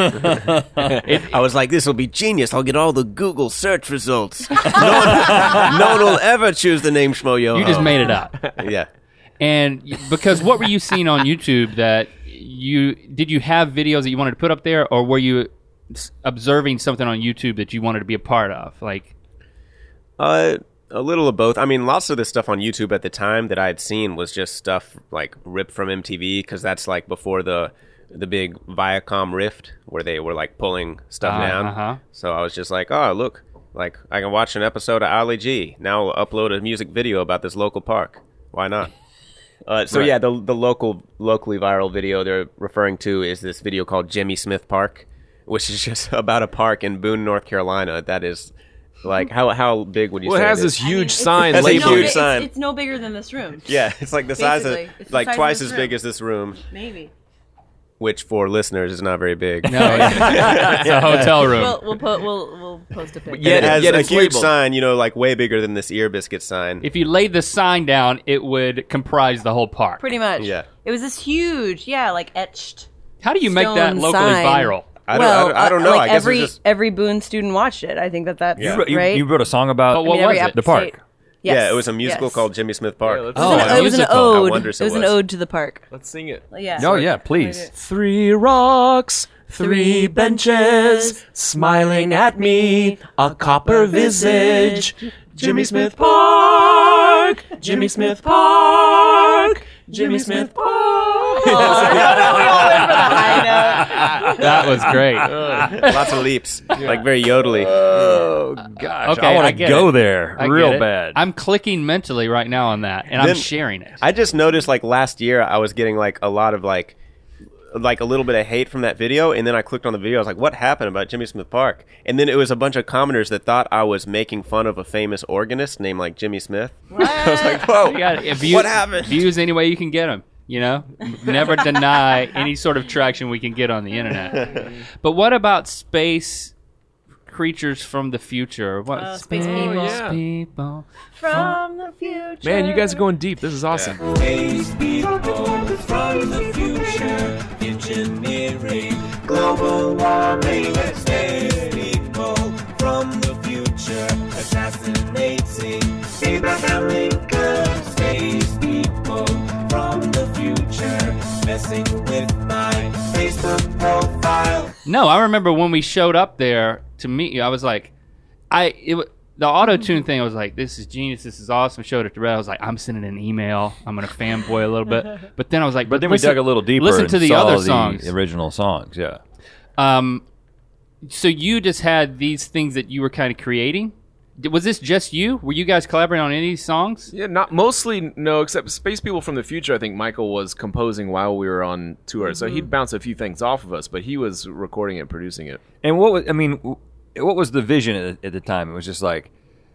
I was like, this will be genius. I'll get all the Google search results. no, one, no one will ever choose the name Schmo Yoho. You just made it up. Yeah. And y- because what were you seeing on YouTube that you did you have videos that you wanted to put up there, or were you s- observing something on YouTube that you wanted to be a part of? Like, Uh, a little of both. I mean, lots of the stuff on YouTube at the time that I had seen was just stuff like ripped from M T V because that's like before the the big Viacom rift where they were like pulling stuff Uh, down. uh-huh. So I was just like, oh, look, like I can watch an episode of Ali G. Now I'll upload a music video about this local park. Why not? Uh, so Right. yeah, the the local locally viral video they're referring to is this video called Jimmy Smith Park, which is just about a park in Boone, North Carolina. That is like how how big would you Well, it say? has it this is? I mean, huge it's- sign That's a it's no labeling. huge bi- sign. It's, it's no bigger than this room. Yeah, it's like the size of Basically, it's the like size of twice this as big room. as this room, Maybe. which for listeners is not very big. No, it's a hotel room. We'll we'll, po- we'll we'll post a picture. And Yet- it has yet a it's huge labeled. sign, you know, like way bigger than this ear biscuit sign. If you laid the sign down, it would comprise the whole park. Pretty much. Yeah. It was this huge, yeah, like etched. How do you make that stone locally sign. viral? I don't, well, I don't, I don't uh, know. Like I guess every it's just every Boone student watched it. I think that that's Yeah. You, wrote- you- right. you wrote a song about But I mean, what every was it? app the park. state- Yes. yeah. It was a musical yes. called Jimmy Smith Park. Yeah, let's- Oh, It was an, a it was an musical. I ode. wonder It so was an was. ode to the park. Let's sing it. Yeah. Oh yeah, please. Three rocks, three benches, smiling at me, a copper visage. Jimmy Smith Park, Jimmy Smith Park, Jimmy Smith Park. That was great. Lots of leaps, like very yodely. Oh gosh, Okay, I I want to get go it. there I real get it. bad. I'm clicking mentally right now on that, and I'm Then- sharing it. I just noticed like last year I was getting like a lot of like like a little bit of hate from that video, and then I clicked on the video. I was like, what happened about Jimmy Smith Park? And then it was a bunch of commenters that thought I was making fun of a famous organist named like Jimmy Smith. I was like, whoa, You gotta- views, what happened? Views any way you can get them. You know, never deny any sort of traction we can get on the internet. But what about space creatures from the future? What Oh, space people. yeah. people? From the future. Man, you guys are going deep. This is awesome. Space people from the future, engineering, global warming. Space people from the future, assassinating Abraham Lincoln. Space people from the future, messing with my Facebook profile. No, I remember when we showed up there to meet you. I was like, I it wa- the auto tune thing. I was like, this is genius. This is awesome. Showed it to Red. I was like, I'm sending an email. I'm gonna fanboy a little bit. But then I was like, but then we listen- dug a little deeper. Listen and to the saw other the songs. original songs. Yeah. Um, so you just had these things that you were kind of creating. D- Was this just you? Were you guys collaborating on any of these songs? Yeah, not mostly no, except Space People from the Future. I think Michael was composing while we were on tour, so he'd bounce a few things off of us, but he was recording it, producing it. And what was I mean? w- What was the vision at, at the time? It was just like,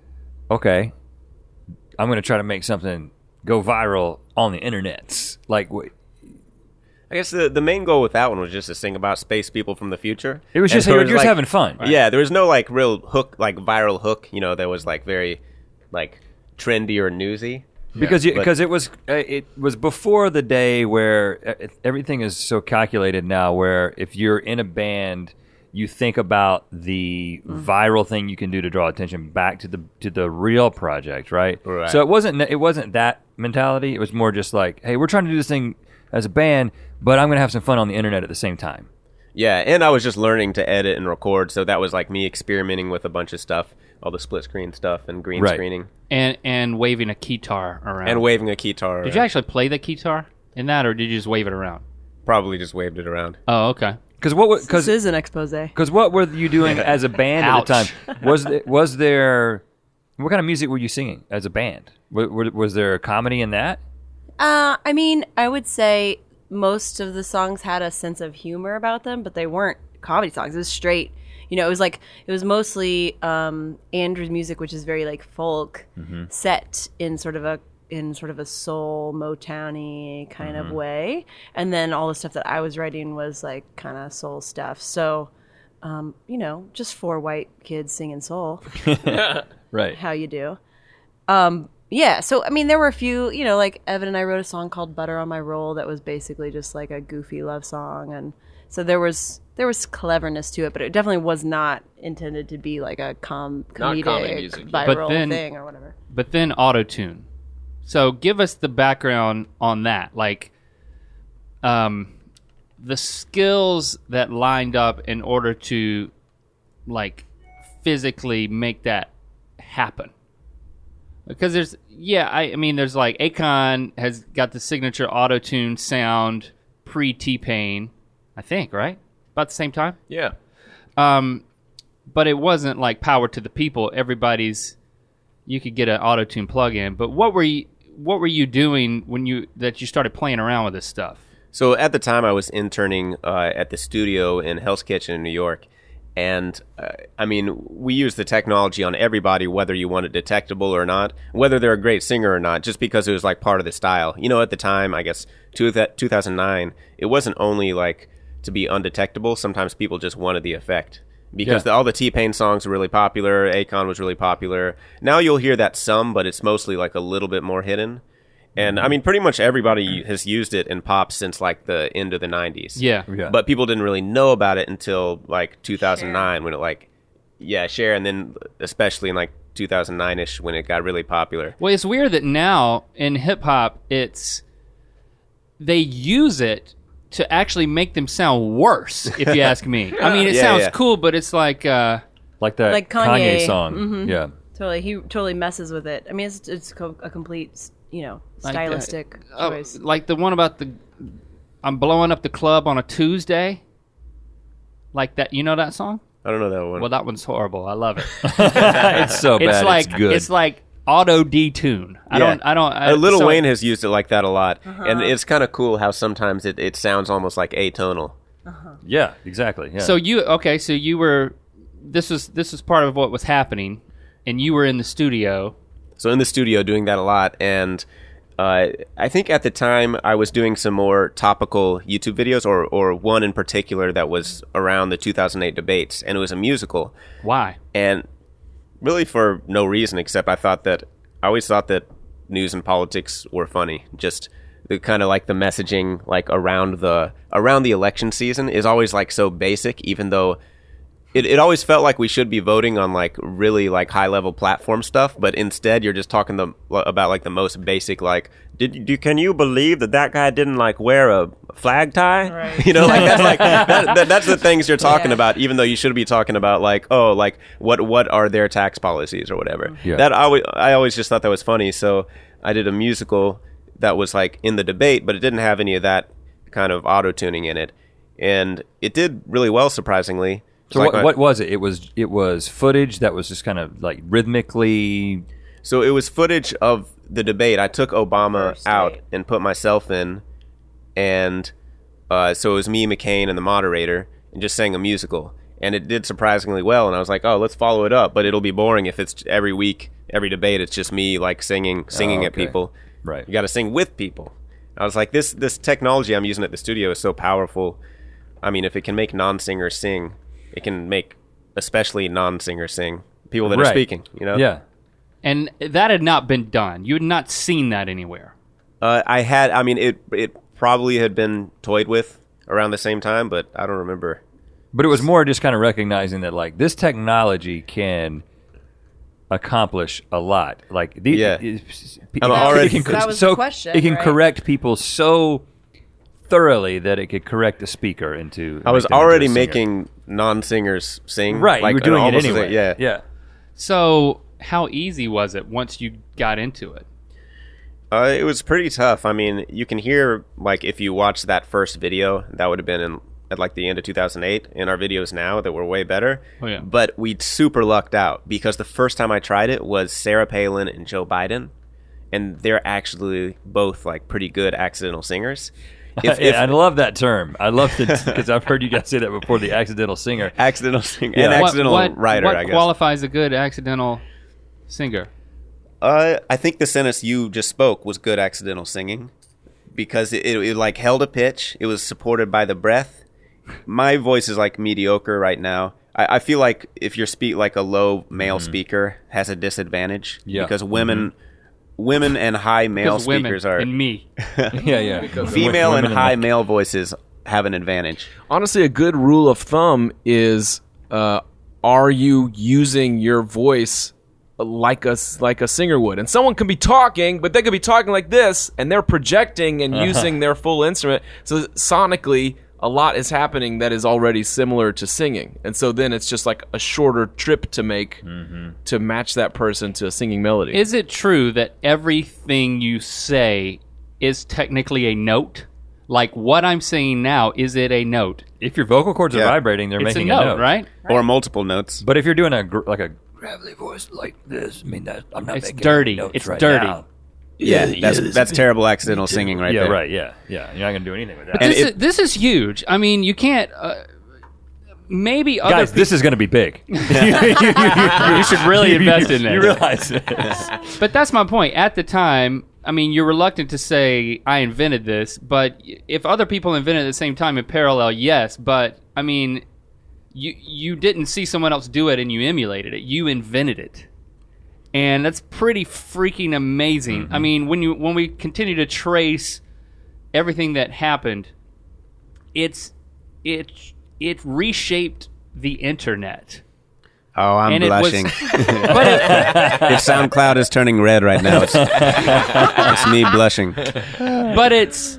okay, I'm going to try to make something go viral on the internet. Like, wh- I guess the the main goal with that one was just to sing about space people from the future. it was And just so you it were was just like- having fun. Yeah, there was no like real hook, like viral hook. You know, that was like very like trendy or newsy. because you, but- because it was uh, it was before the day where uh, everything is so calculated now. Where if you're in a band, you think about the viral thing you can do to draw attention back to the to the real project, right? Right. So it wasn't it wasn't that mentality. It was more just like, hey, we're trying to do this thing as a band, but I'm going to have some fun on the internet at the same time. Yeah, and I was just learning to edit and record, so that was like me experimenting with a bunch of stuff, all the split screen stuff and green Right. screening, And and waving a keytar around. and waving a guitar. Did you actually play the keytar in that, or did you just wave it around? Probably just waved it around. Oh, okay. Because what This because is an expose. because what were you doing as a band at the Ouch. time? Was th- was there what kind of music were you singing as a band? Was, was there comedy in that? Uh, I mean, I would say most of the songs had a sense of humor about them, but they weren't comedy songs. It was straight, you know, it was like, it was mostly um, Andrew's music, which is very like folk, set in sort of a, in sort of a soul Motown-y kind of way. And then all the stuff that I was writing was like kind of soul stuff. So, um, you know, just four white kids singing soul. Right. How you do. Um, yeah, so I mean, there were a few, you know, like Evan and I wrote a song called "Butter on My Roll" that was basically just like a goofy love song, and so there was there was cleverness to it, but it definitely was not intended to be like a com Not comedic comedy music, yeah. viral But then- thing or whatever. But then auto-tune. So give us the background on that. Like, um, the skills that lined up in order to, like, physically make that happen. Because there's, yeah, I, I mean, there's like, Akon has got the signature auto-tune sound pre-T-Pain, I think, right? About the same time? Yeah. Um, but it wasn't like power to the people. Everybody's, you could get an auto-tune plug-in. But what were you, what were you doing when you that you started playing around with this stuff? So at the time, I was interning uh, at the studio in Hell's Kitchen in New York. And, uh, I mean, we use the technology on everybody, whether you want it detectable or not, whether they're a great singer or not, just because it was, like, part of the style. You know, at the time, I guess, two thousand nine, it wasn't only, like, to be undetectable. Sometimes people just wanted the effect. Because Yeah. the, all the T-Pain songs were really popular. Akon was really popular. Now you'll hear that some, but it's mostly, like, a little bit more hidden. And, I mean, pretty much everybody has used it in pop since, like, the end of the nineties. Yeah. Yeah. But people didn't really know about it until like two thousand nine when it like, yeah, share. And then especially in like two thousand nine-ish when it got really popular. Well, it's weird that now in hip hop, it's they use it to actually make them sound worse. If you ask me, I mean, it Yeah, sounds yeah. cool, but it's like, uh, Like that Like Kanye, Kanye. song. Mhm. Yeah. Totally, he totally messes with it. I mean, it's it's co- a complete, you know, like, uh, stylistic oh, choice. like the one about the I'm blowing up the club on a Tuesday. Like that, you know that song? I don't know that one. Well, that one's horrible. I love it. It's so bad. it's like it's good. it's like auto detune. I Yeah. don't. I don't. I, Uh, Lil so- Wayne has used it like that a lot. And it's kind of cool how sometimes it, it sounds almost like atonal. yeah, exactly. Yeah. So you okay? So you were. This was this was part of what was happening, and you were in the studio. So in the studio doing that a lot. And uh, I think at the time I was doing some more topical YouTube videos or, or one in particular that was around the two thousand eight debates. And it was a musical. Why? And really for no reason except I thought that I always thought that news and politics were funny. Just the kind of like the messaging like around the around the election season is always like so basic, even though it, it always felt like we should be voting on like really like high level platform stuff, but instead you're just talking the, about like the most basic like did you can you believe that that guy didn't like wear a flag tie? Right. You know, like that's like that, that, that's the things you're talking Yeah. about, even though you should be talking about like oh like what what are their tax policies or whatever. Yeah. That I always, I always just thought that was funny, so I did a musical that was like in the debate, but it didn't have any of that kind of auto tuning in it, and it did really well surprisingly. So Like what, my- what was it? It was it was footage that was just kind of like rhythmically. So it was footage of the debate. I took Obama First out debate. and put myself in, and uh, so it was me, McCain, and the moderator, and just sang a musical. And it did surprisingly well. And I was like, oh, let's follow it up. But it'll be boring if it's every week, every debate, it's just me like singing, singing Oh, at okay. people. Right. You got to sing with people. I was like, this this technology I'm using at the studio is so powerful. I mean, if it can make non-singers sing, it can make especially non-singers sing. People that are Right. speaking, you know? Yeah. And that had not been done. You had not seen that anywhere. Uh, I had, I mean, it it probably had been toyed with around the same time, but I don't remember. But it was more just kind of recognizing that like this technology can accomplish a lot. Like the, Yeah. it, I'm it already- can, That was so the question, it can right? correct people so thoroughly that it could correct a speaker into. I was make them into already a singer. making non-singers sing. right. like, you were doing it almost as a- anyway. yeah. yeah. So how easy was it once you got into it? Uh, it was pretty tough. I mean, you can hear, like, if you watch that first video, that would have been in, at, like, the end of two thousand eight, in our videos now that were way better. Oh, yeah. But we super lucked out, because the first time I tried it was Sarah Palin and Joe Biden, and they're actually both, like, pretty good accidental singers. If, Yeah, if I love that term. I love it because I've heard you guys say that before. The accidental singer. accidental singer Yeah. and What- accidental what, writer, what I guess. qualifies a good accidental singer? Uh, I think the sentence you just spoke was good accidental singing, because it, it, it like held a pitch. It was supported by the breath. My voice is like mediocre right now. I, I feel like if you're speak like a low male speaker has a disadvantage, Yeah. because women, women and high male Because women speakers are and me. Yeah, yeah. female Women and high like- male voices have an advantage. Honestly, a good rule of thumb is: uh, are you using your voice like a like a singer would? And someone can be talking, but they could be talking like this, and they're projecting and using their full instrument. So sonically, a lot is happening that is already similar to singing, and so then it's just like a shorter trip to make to match that person to a singing melody. Is it true that everything you say is technically a note? Like what I'm saying now, is it a note? If your vocal cords are Yeah. vibrating, they're It's a making note, right? Or multiple notes. But if you're doing a gr- like a gravelly voice like this, I mean that I'm not It's making dirty. notes It's right dirty. now. Yeah, that's that's terrible accidental singing right yeah, there. right. Yeah, yeah. You're not gonna do anything with that. But this, And is, this is huge. I mean, you can't. Uh, maybe other Guys, this is gonna be big. you should really invest in that. You realize this? But that's my point. At the time, I mean, you're reluctant to say I invented this, but if other people invented it at the same time in parallel, yes. But I mean, you you didn't see someone else do it and you emulated it. You invented it, and that's pretty freaking amazing. Mm-hmm. I mean, when you when we continue to trace everything that happened, it's it it reshaped the internet. Oh, I'm And it was- blushing. But it, If SoundCloud is turning red right now, it's, it's me blushing. but it's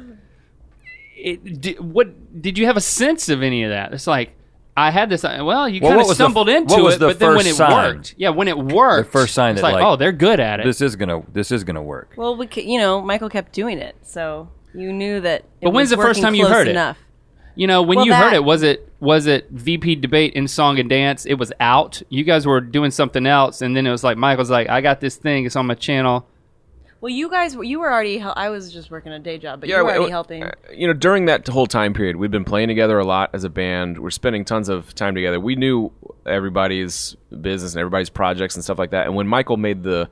it, di, what did you have a sense of any of that? It's like I had this. Well, you Well, kind what of was the- stumbled what into was it, the but then when first it sign? worked, yeah, when it worked, The first sign it's that, like, like, oh, they're good at it. This is gonna this is gonna work. Well, we, c- you know, Michael kept doing it, so you knew that. It But when's was the first working time you close heard it? enough. You know, when Well, you heard that- it, was it was it V P debate in song and dance? It was out. You guys were doing something else, and then it was like Michael's like, I got this thing. It's on my channel. Well, you guys, you were already. hel- I was just working a day job, but Yeah, you were we- already helping. uh, You know, during that whole time period, we'd been playing together a lot as a band. We're spending tons of time together. We knew everybody's business and everybody's projects and stuff like that. And when Michael made the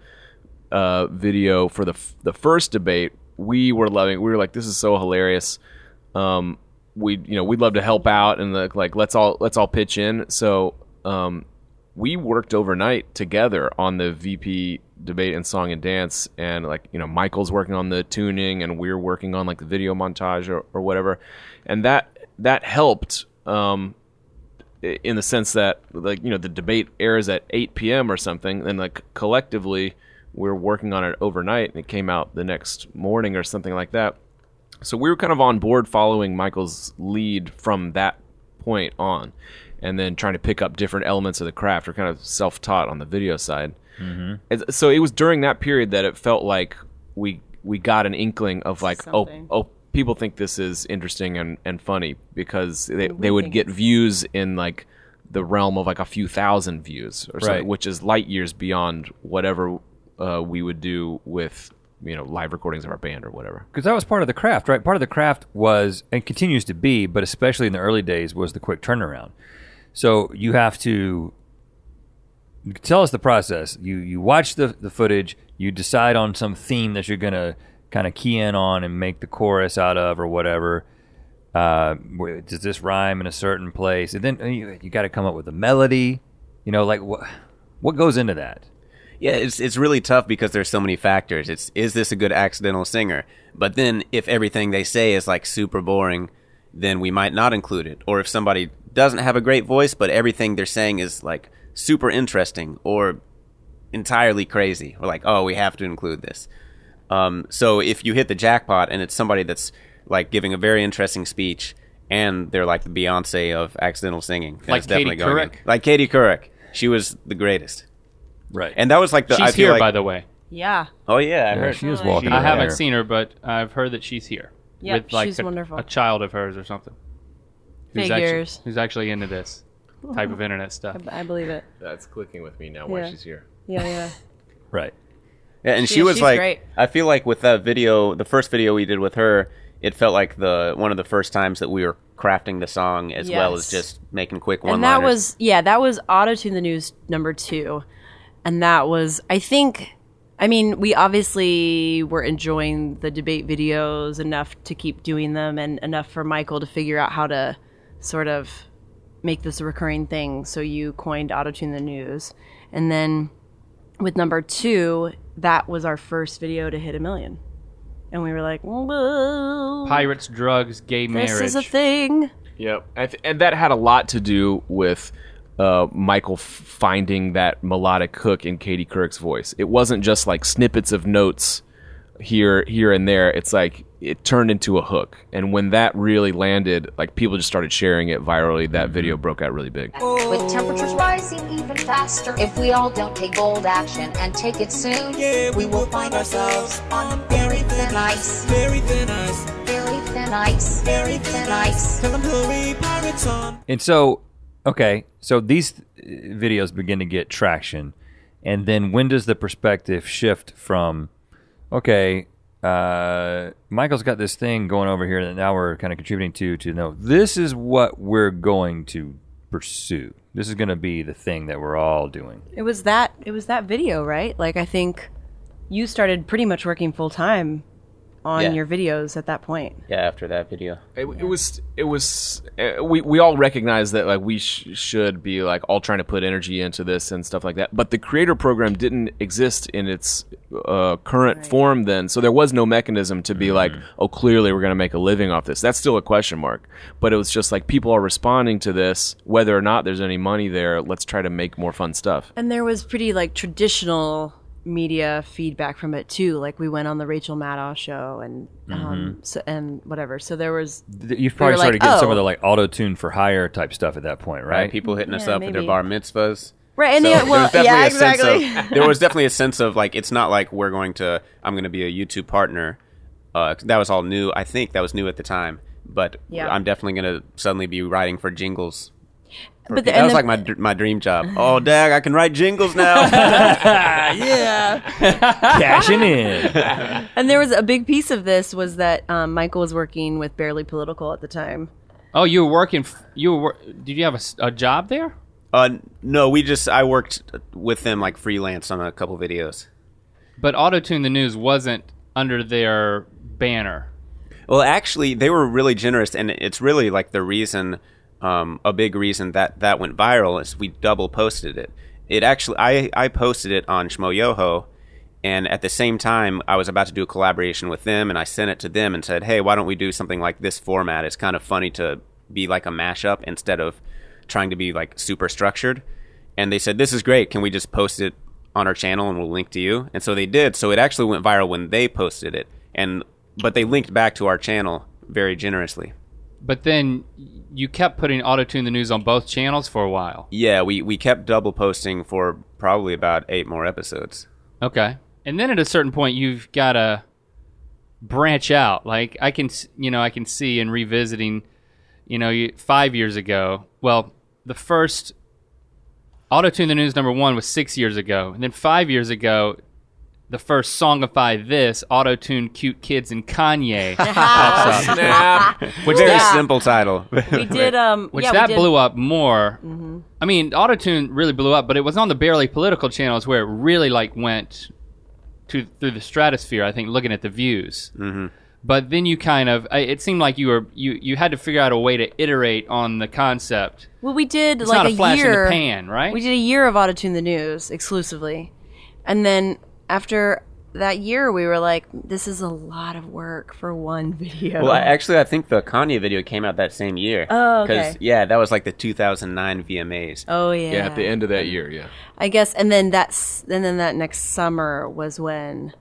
uh, video for the f- the first debate, we were loving. We were like, "This is so hilarious." Um, we, you know, we'd love to help out and the, like, let's all let's all pitch in. So um, we worked overnight together on the V P debate and song and dance, and like, you know, Michael's working on the tuning and we're working on like the video montage or, or whatever, and that that helped um, i- in the sense that, like, you know, the debate airs at eight p.m. or something, and like collectively we're working on it overnight and it came out the next morning or something like that. So we were kind of on board following Michael's lead from that point on, and then trying to pick up different elements of the craft. We're kind of self-taught on the video side. Mm-hmm. So it was during that period that it felt like we we got an inkling of like, oh, Something. oh, people think this is interesting and, and funny, because they, And we they would think get it's- views in like the realm of like a few thousand views or something, Right. which is light years beyond whatever uh, we would do with, you know, live recordings of our band or whatever. Because that was part of the craft, right? Part of the craft was, and continues to be, but especially in the early days, was the quick turnaround. So you have to tell us the process. You you watch the, the footage, you decide on some theme that you're going to kind of key in on and make the chorus out of or whatever. Uh, where- does this rhyme in a certain place? And then uh, you, you got to come up with a melody. You know, like what what goes into that? Yeah, it's it's really tough because there's so many factors. It's is this a good accidental singer? But then if everything they say is like super boring, then we might not include it. Or if somebody doesn't have a great voice, but everything they're saying is like super interesting or entirely crazy, we're like, oh, we have to include this. Um, so if you hit the jackpot and it's somebody that's like giving a very interesting speech and they're like the Beyonce of accidental singing, then Like it's definitely Katie going in. Couric? Like Katie Couric. She was the greatest. Right. And that was like the She's I feel here, like, by the way. Yeah, Oh yeah, I Yeah, heard she is walking. I around haven't there. seen her, but I've heard that she's here. Yep, with like she's a, wonderful. a child of hers or something. Who's Figures. Actually, who's actually into this type of internet stuff. I, I believe it. That's clicking with me now why Yeah. she's here. Yeah, yeah. Right. Yeah, and she, She- was she's like, great. I feel like with that video, the first video we did with her, it felt like the one of the first times that we were crafting the song as well as Yes. just making quick one. And that was, yeah, that was Auto-Tune the News number two. And that was, I think, I mean, we obviously were enjoying the debate videos enough to keep doing them, and enough for Michael to figure out how to sort of make this a recurring thing. So you coined Auto-Tune the News. And then with number two, that was our first video to hit a million. And we were like, whoa, Pirates, drugs, gay this marriage. is a thing. Yep, I th- and that had a lot to do with uh, Michael f- finding that melodic hook in Katie Couric's voice. It wasn't just like snippets of notes here, here and there. It's like it turned into a hook, and when that really landed, like people just started sharing it virally. That video broke out really big. With temperatures rising even faster, if we all don't take bold action and take it soon, Yeah, we will find ourselves on a very thin ice. Very thin ice. very thin ice, very thin ice. Tell them hurry, pirates on. And so, okay, so these uh, videos begin to get traction, and then when does the perspective shift from, okay, uh, Michael's got this thing going over here that now we're kind of contributing to, to know this is what we're going to pursue. This is going to be the thing that we're all doing. It was that. It was that video, right? Like, I think you started pretty much working full time on Yeah. your videos at that point. Yeah, after that video. It, it was. It was. Uh, we we all recognize that like we sh- should be like all trying to put energy into this and stuff like that. But the creator program didn't exist in its uh, current Right. form then, so there was no mechanism to be like, oh, clearly we're going to make a living off this. That's still a question mark. But it was just like people are responding to this, whether or not there's any money there. Let's try to make more fun stuff. And there was pretty like traditional media feedback from it too. Like we went on the Rachel Maddow show and um so, and whatever. So there was Th- You've probably were like, started getting some oh. of the like auto-tune for hire type stuff at that point, right? Right? People hitting us Yeah, up with their maybe. bar mitzvahs. right. And So the, there well, was definitely yeah, a sense exactly. of there was definitely a sense of like it's not like we're going to I'm going to be a YouTube partner. Uh, that was all new. I think that was new at the time, but Yeah. I'm definitely going to suddenly be writing for jingles. For But the- people. that and was the- like my dr- my dream job. Oh, dag, I can write jingles now. yeah. Cashing in. And there was a big piece of this was that um, Michael was working with Barely Political at the time. Oh, you were working. F- you were. wor- Did you have a, s- a job there? uh, no, we just I worked with them like freelance on a couple videos. But Auto-Tune the News wasn't under their banner. Well, actually, they were really generous, and it's really like the reason, um, a big reason that that went viral is we double posted it. It actually, I, I posted it on Shmo Yoho, and at the same time, I was about to do a collaboration with them, and I sent it to them and said, hey, why don't we do something like this format? It's kind of funny to be like a mashup instead of trying to be like super structured. And they said, this is great. Can we just post it on our channel and we'll link to you? And so they did. So it actually went viral when they posted it. And but they linked back to our channel very generously. But then you kept putting Auto-Tune the News on both channels for a while. Yeah, we, we kept double posting for probably about eight more episodes. Okay. And then at a certain point, you've got to branch out. Like I can, s- you know, I can see in revisiting, you know, you, five years ago. Well, the first Auto-Tune the News number one was six years ago, and then five years ago, the first Songify This Auto-Tune Cute Kids and Kanye pops up. Snap. Which Very that, simple title. We did. Um, which yeah, that we did, blew up more. I mean, Auto-Tune really blew up, but it was on the Barely Political channels where it really like went to through the stratosphere. I think looking at the views. Mm-hmm. But then you kind of, I- it seemed like you were you you had to figure out a way to iterate on the concept. Well, we did It's like not a flash in the year. pan, right? We did a year of Auto-Tune the News exclusively, and then after that year, we were like, "This is a lot of work for one video." Well, I, actually, I think the Kanye video came out that same year. Oh, okay. Yeah, that was like the two thousand nine V M As. oh yeah. Yeah, at the end of that year, yeah. I guess, and then that's and then that next summer was when,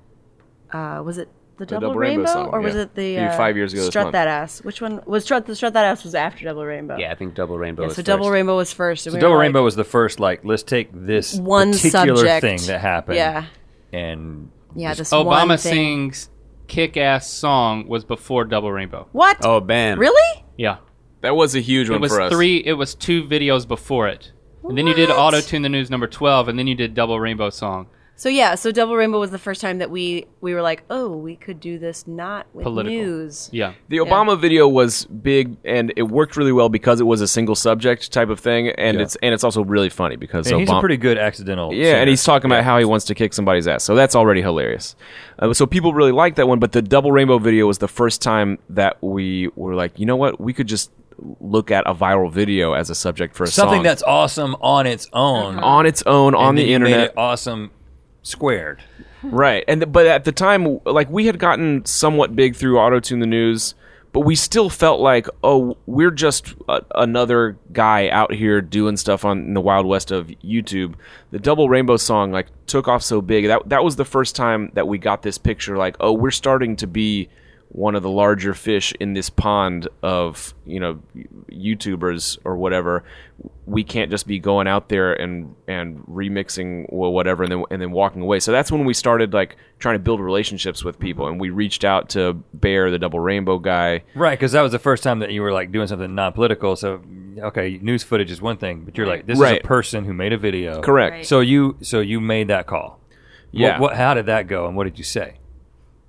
uh, was it the Double, Double Rainbow Rainbow, song, or was yeah. it the Maybe uh, five years ago this Strut month. That Ass? Which one was Strut? The Strut That Ass was after Double Rainbow. Yeah, I think Double Rainbow Yeah, was so Double first. Rainbow was first. And So we Double were like, Rainbow was the first, like, let's take this One particular subject. thing that happened Yeah, and yeah. This one Obama thing. Sings Kick-Ass Song was before Double Rainbow. What? Oh, bam. Really? Yeah. That was a huge one It was for us. three. It was two videos before it, and then you did What? Auto-Tune the News number twelve, and then you did Double Rainbow Song. So yeah, so Double Rainbow was the first time that we we were like, oh, we could do this not with Political. news. Yeah. The Obama video was big, and it worked really well because it was a single subject type of thing, and Yeah. it's and it's also really funny because And he's Obama, a pretty good accidental yeah, singer. and he's talking about how he wants to kick somebody's ass, so that's already hilarious. Uh, so people really liked that one, but the Double Rainbow video was the first time that we were like, you know what, we could just look at a viral video as a subject for a something song. that's awesome on its own. on its own on and then the you made internet. it awesome squared. Right, and th- but at the time, like we had gotten somewhat big through Auto-Tune the News, but we still felt like, oh, we're just a- another guy out here doing stuff on in the Wild West of YouTube. The Double Rainbow song like took off so big that that was the first time that we got this picture, like, oh, we're starting to be one of the larger fish in this pond of, you know, YouTubers or whatever. We can't just be going out there and and remixing or whatever and then and then walking away. So that's when we started like trying to build relationships with people, and we reached out to Bear, the Double Rainbow guy. Right, because that was the first time that you were like doing something non-political. So, okay, news footage is one thing, but you're like, this Right. is a person who made a video. Correct. Right. So you, so you made that call. Yeah. What, what, how did that go, and what did you say?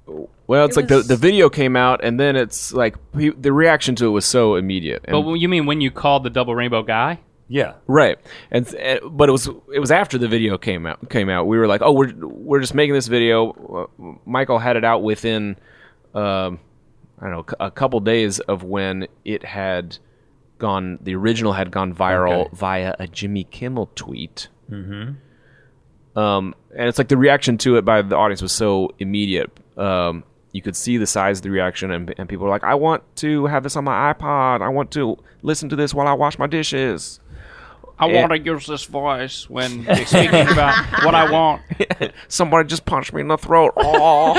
Well, it's It like the, was- the video came out, and then it's like pe- the reaction to it was so immediate. And, But when- you mean when you called the Double Rainbow guy? Yeah. right, and uh, but it was it was after the video came out. Came out, we were like, oh, we're we're just making this video. Uh, Michael had it out within, um, I don't know, c- a couple days of when it had gone. The original had gone viral Okay. via a Jimmy Kimmel tweet. Mm-hmm. Um, and it's like the reaction to it by the audience was so immediate. Um, you could see the size of the reaction, and, and people were like, I want to have this on my iPod. I want to listen to this while I wash my dishes. I Yeah. want to use this voice when speaking about what I want. Somebody just punched me in the throat. Oh.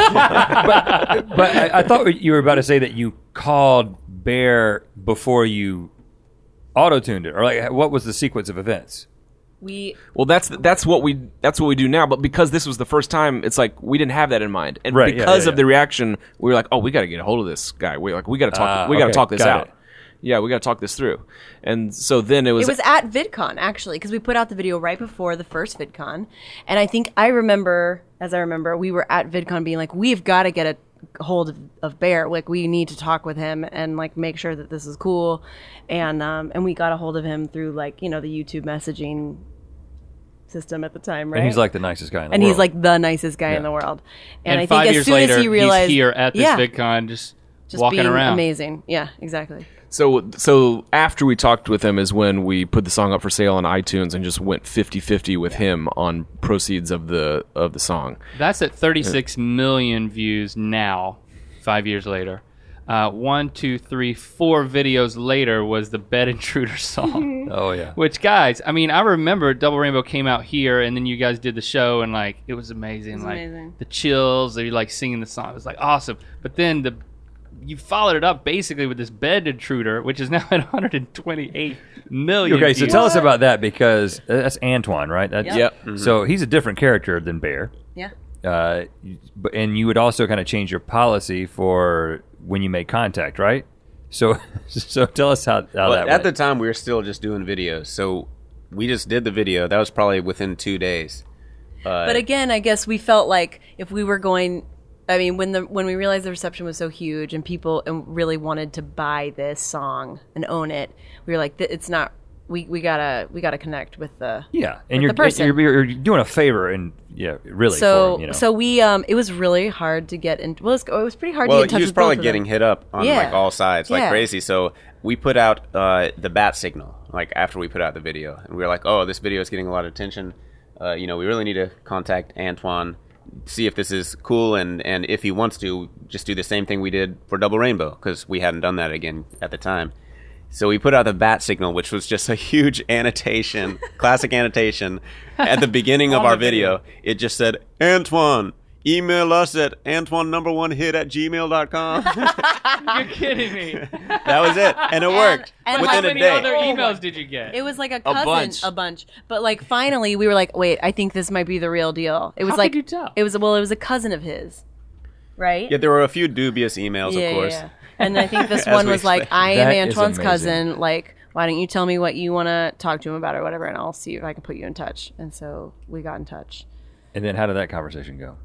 But I, I thought you were about to say that you called Bear before you auto-tuned it, or like what was the sequence of events? We Well, that's that's what we that's what we do now. But because this was the first time, it's like we didn't have that in mind, and Right, yeah, because yeah, of yeah. the reaction, we were like, "Oh, we got to get a hold of this guy. We like we got to talk. Ah, we got to okay, talk this got out. it. Yeah, we got to talk this through." And so then it was, It was at VidCon, actually, because we put out the video right before the first VidCon. And I think I remember, as I remember, we were at VidCon being like, we've got to get a hold of, of Bear. Like, we need to talk with him and, like, make sure that this is cool. And um, and we got a hold of him through, like, you know, the YouTube messaging system at the time, right? And he's like the nicest guy in the and world. he's like the nicest guy Yeah. in the world. And, And, I five think as years soon later, as he realized, he's here at this yeah, VidCon, just, just walking being around. amazing. Yeah, exactly. so so after we talked with him is when we put the song up for sale on iTunes and just went fifty-fifty with him on proceeds of the of the song. That's at thirty-six million views now, five years later. Uh, one, two, three, four videos later was the Bed Intruder song. oh yeah. Which, guys, I mean, I remember Double Rainbow came out here, and then you guys did the show, and like it was amazing. was like amazing. the chills, they like singing the song. It was like awesome. But then the you followed it up basically with this Bed Intruder, which is now at one hundred twenty-eight million. Okay, so views. tell us about that because uh, that's Antoine, right? That's, Yep. Yep. Mm-hmm. So he's a different character than Bear. Yeah. Uh, but- and you would also kind of change your policy for when you make contact, right? So, so tell us how, how Well, that at the went. time, we were still just doing videos. So we just did the video. That was probably within two days. Uh, But again, I guess we felt like if we were going, I mean, when the when we realized the reception was so huge and people and really wanted to buy this song and own it, we were like, "Th- it's not. We, we gotta we gotta connect with the Yeah, and with you're, the person. you're you're doing a favor, and yeah, really. so for him, you know? so we um it was really hard to get in. Well, it was, it was pretty hard well, to get in touch he was with probably both of getting them. hit up on Yeah. like all sides like Yeah. crazy. So we put out uh, the bat signal like after we put out the video, and we were like, "Oh, this video is getting a lot of attention. Uh, you know, we really need to contact Antoine, see if this is cool, and and if he wants to, just do the same thing we did for Double Rainbow because we hadn't done that again at the time." So we put out the bat signal, which was just a huge annotation, classic annotation, at the beginning of On our the video. video. It just said, "Antoine, email us at Antoine number one hit at gmail dot com." You're kidding me. That was it, and it worked and How within a many day. other emails did you get? It was like a cousin, bunch. a bunch. But like finally, we were like, "Wait, I think this might be the real deal." It was How like could you tell? it was well, it was a cousin of his, right? Yeah, there were a few dubious emails, yeah, of course. yeah, yeah. And I think this As one we was like, expected. I am That is Antoine's amazing. cousin. Like, why don't you tell me what you want to talk to him about or whatever, and I'll see if I can put you in touch. And so we got in touch. and then how did that conversation go?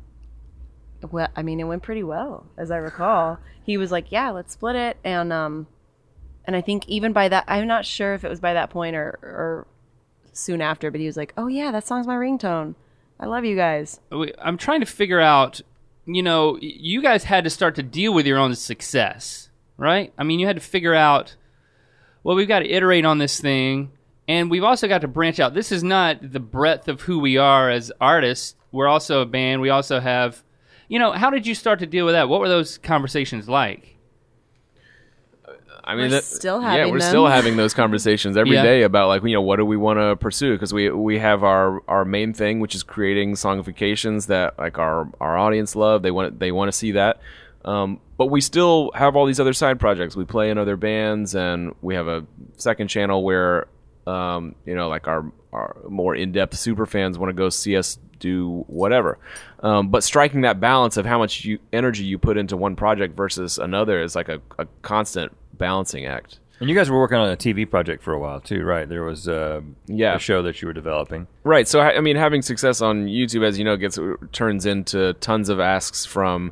Well, I mean, it went pretty well, as I recall. He was like, "Yeah, let's split it," and um, and I think even by that, I'm not sure if it was by that point or or soon after, but he was like, "Oh yeah, that song's my ringtone. I love you guys." We- I'm trying to figure out, you know, y- you guys had to start to deal with your own success, right? I mean, you had to figure out, well, we've got to iterate on this thing, and we've also got to branch out. This is not the breadth of who we are as artists. We're also a band. We also have, you know, how did you start to deal with that? What were those conversations like? I mean, We're that- still yeah, having we're them. still having those conversations every day Yeah. about like you know what do we want to pursue because we we have our our main thing which is creating songifications that like our our audience love. They want they want to see that, um, but we still have all these other side projects. We play in other bands, and we have a second channel where um, you know like our our more in depth super fans want to go see us do whatever. Um, but striking that balance of how much you, energy you put into one project versus another is like a, a constant balancing act. And you guys were working on a T V project for a while too, right? There was uh, Yeah. a show that you were developing. Right. So, I I mean, having success on YouTube, as you know, gets turns into tons of asks from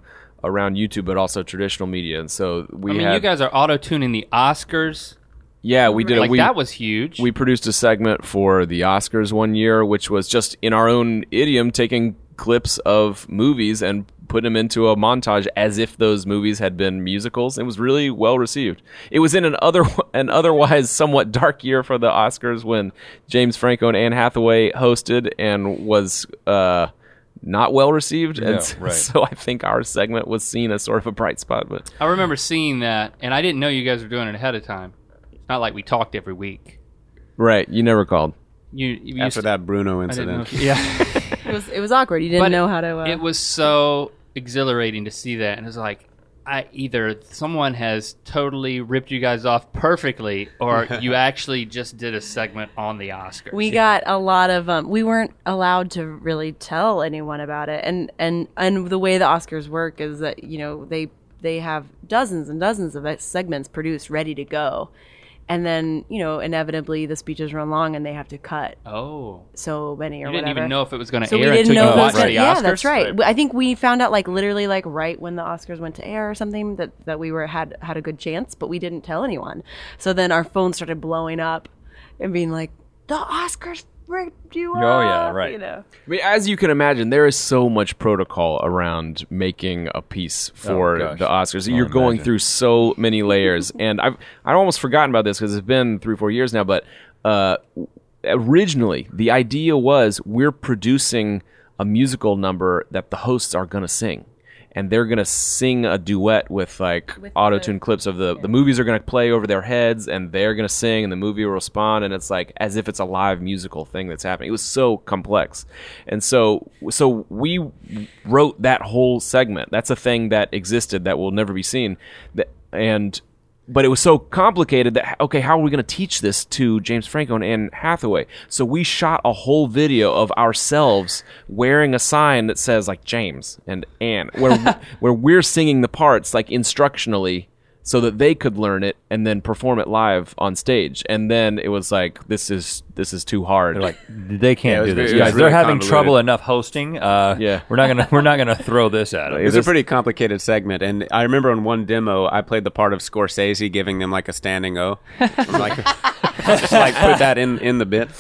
around YouTube, but also traditional media. And so we I mean, had, you guys are auto-tuning the Oscars. yeah, we did. Like, a, we, that was huge. We produced a segment for the Oscars one year, which was just in our own idiom, taking clips of movies and put them into a montage as if those movies had been musicals. It was really well received. It was in an other an otherwise somewhat dark year for the Oscars when James Franco and Anne Hathaway hosted and was uh, not well received. Yeah, and so, right. so I think our segment was seen as sort of a bright spot. But I remember seeing that, and I didn't know you guys were doing it ahead of time. It's not like we talked every week. right, you never called. You, you used After to- that Bruno I didn't know incident. if- yeah. It was it was awkward. You didn't But know how to. Uh, It was so exhilarating to see that, and it was like, I either someone has totally ripped you guys off perfectly, or you actually just did a segment on the Oscars. we got a lot of um, we weren't allowed to really tell anyone about it, and and and the way the Oscars work is that you know they they have dozens and dozens of segments produced ready to go, and then you know inevitably the speeches run long and they have to cut Oh, so many or you didn't whatever. even know if it was going to So we air didn't until know you if it was watched gonna- the yeah, Oscars. that's right. I think we found out like literally like right when the Oscars went to air or something that, that we were had had a good chance, but we didn't tell anyone. So then our phone started blowing up and being like, the Oscars ripped you off. Oh, yeah, right. You know. I mean, as you can imagine, there is so much protocol around making a piece for Oh, gosh. the Oscars. I You're can going imagine. through so many layers, and I've I've almost forgotten about this because it's been three four years now. But uh, originally, the idea was we're producing a musical number that the hosts are going to sing. And they're gonna sing a duet with like With auto-tune the- clips of the the movies are gonna play over their heads, and they're gonna sing, and the movie will respond, and it's like as if it's a live musical thing that's happening. It was so complex, and so so we wrote that whole segment. That's a thing that existed that will never be seen, That- and. But it was so complicated that, okay, how are we going to teach this to James Franco and Anne Hathaway? So we shot a whole video of ourselves wearing a sign that says, like, James and Anne, where, where we're singing the parts, like, instructionally, so that they could learn it and then perform it live on stage. And then it was like, this is this is too hard. They're like, they can't Yeah, it was do this, very- it was guys. They're really having convoluted. trouble enough hosting. Uh, Yeah. we're not gonna we're not gonna throw this at them. It was a pretty complicated segment, and I remember on one demo, I played the part of Scorsese giving them like a standing O. I'm like, just like put that in, in the bit.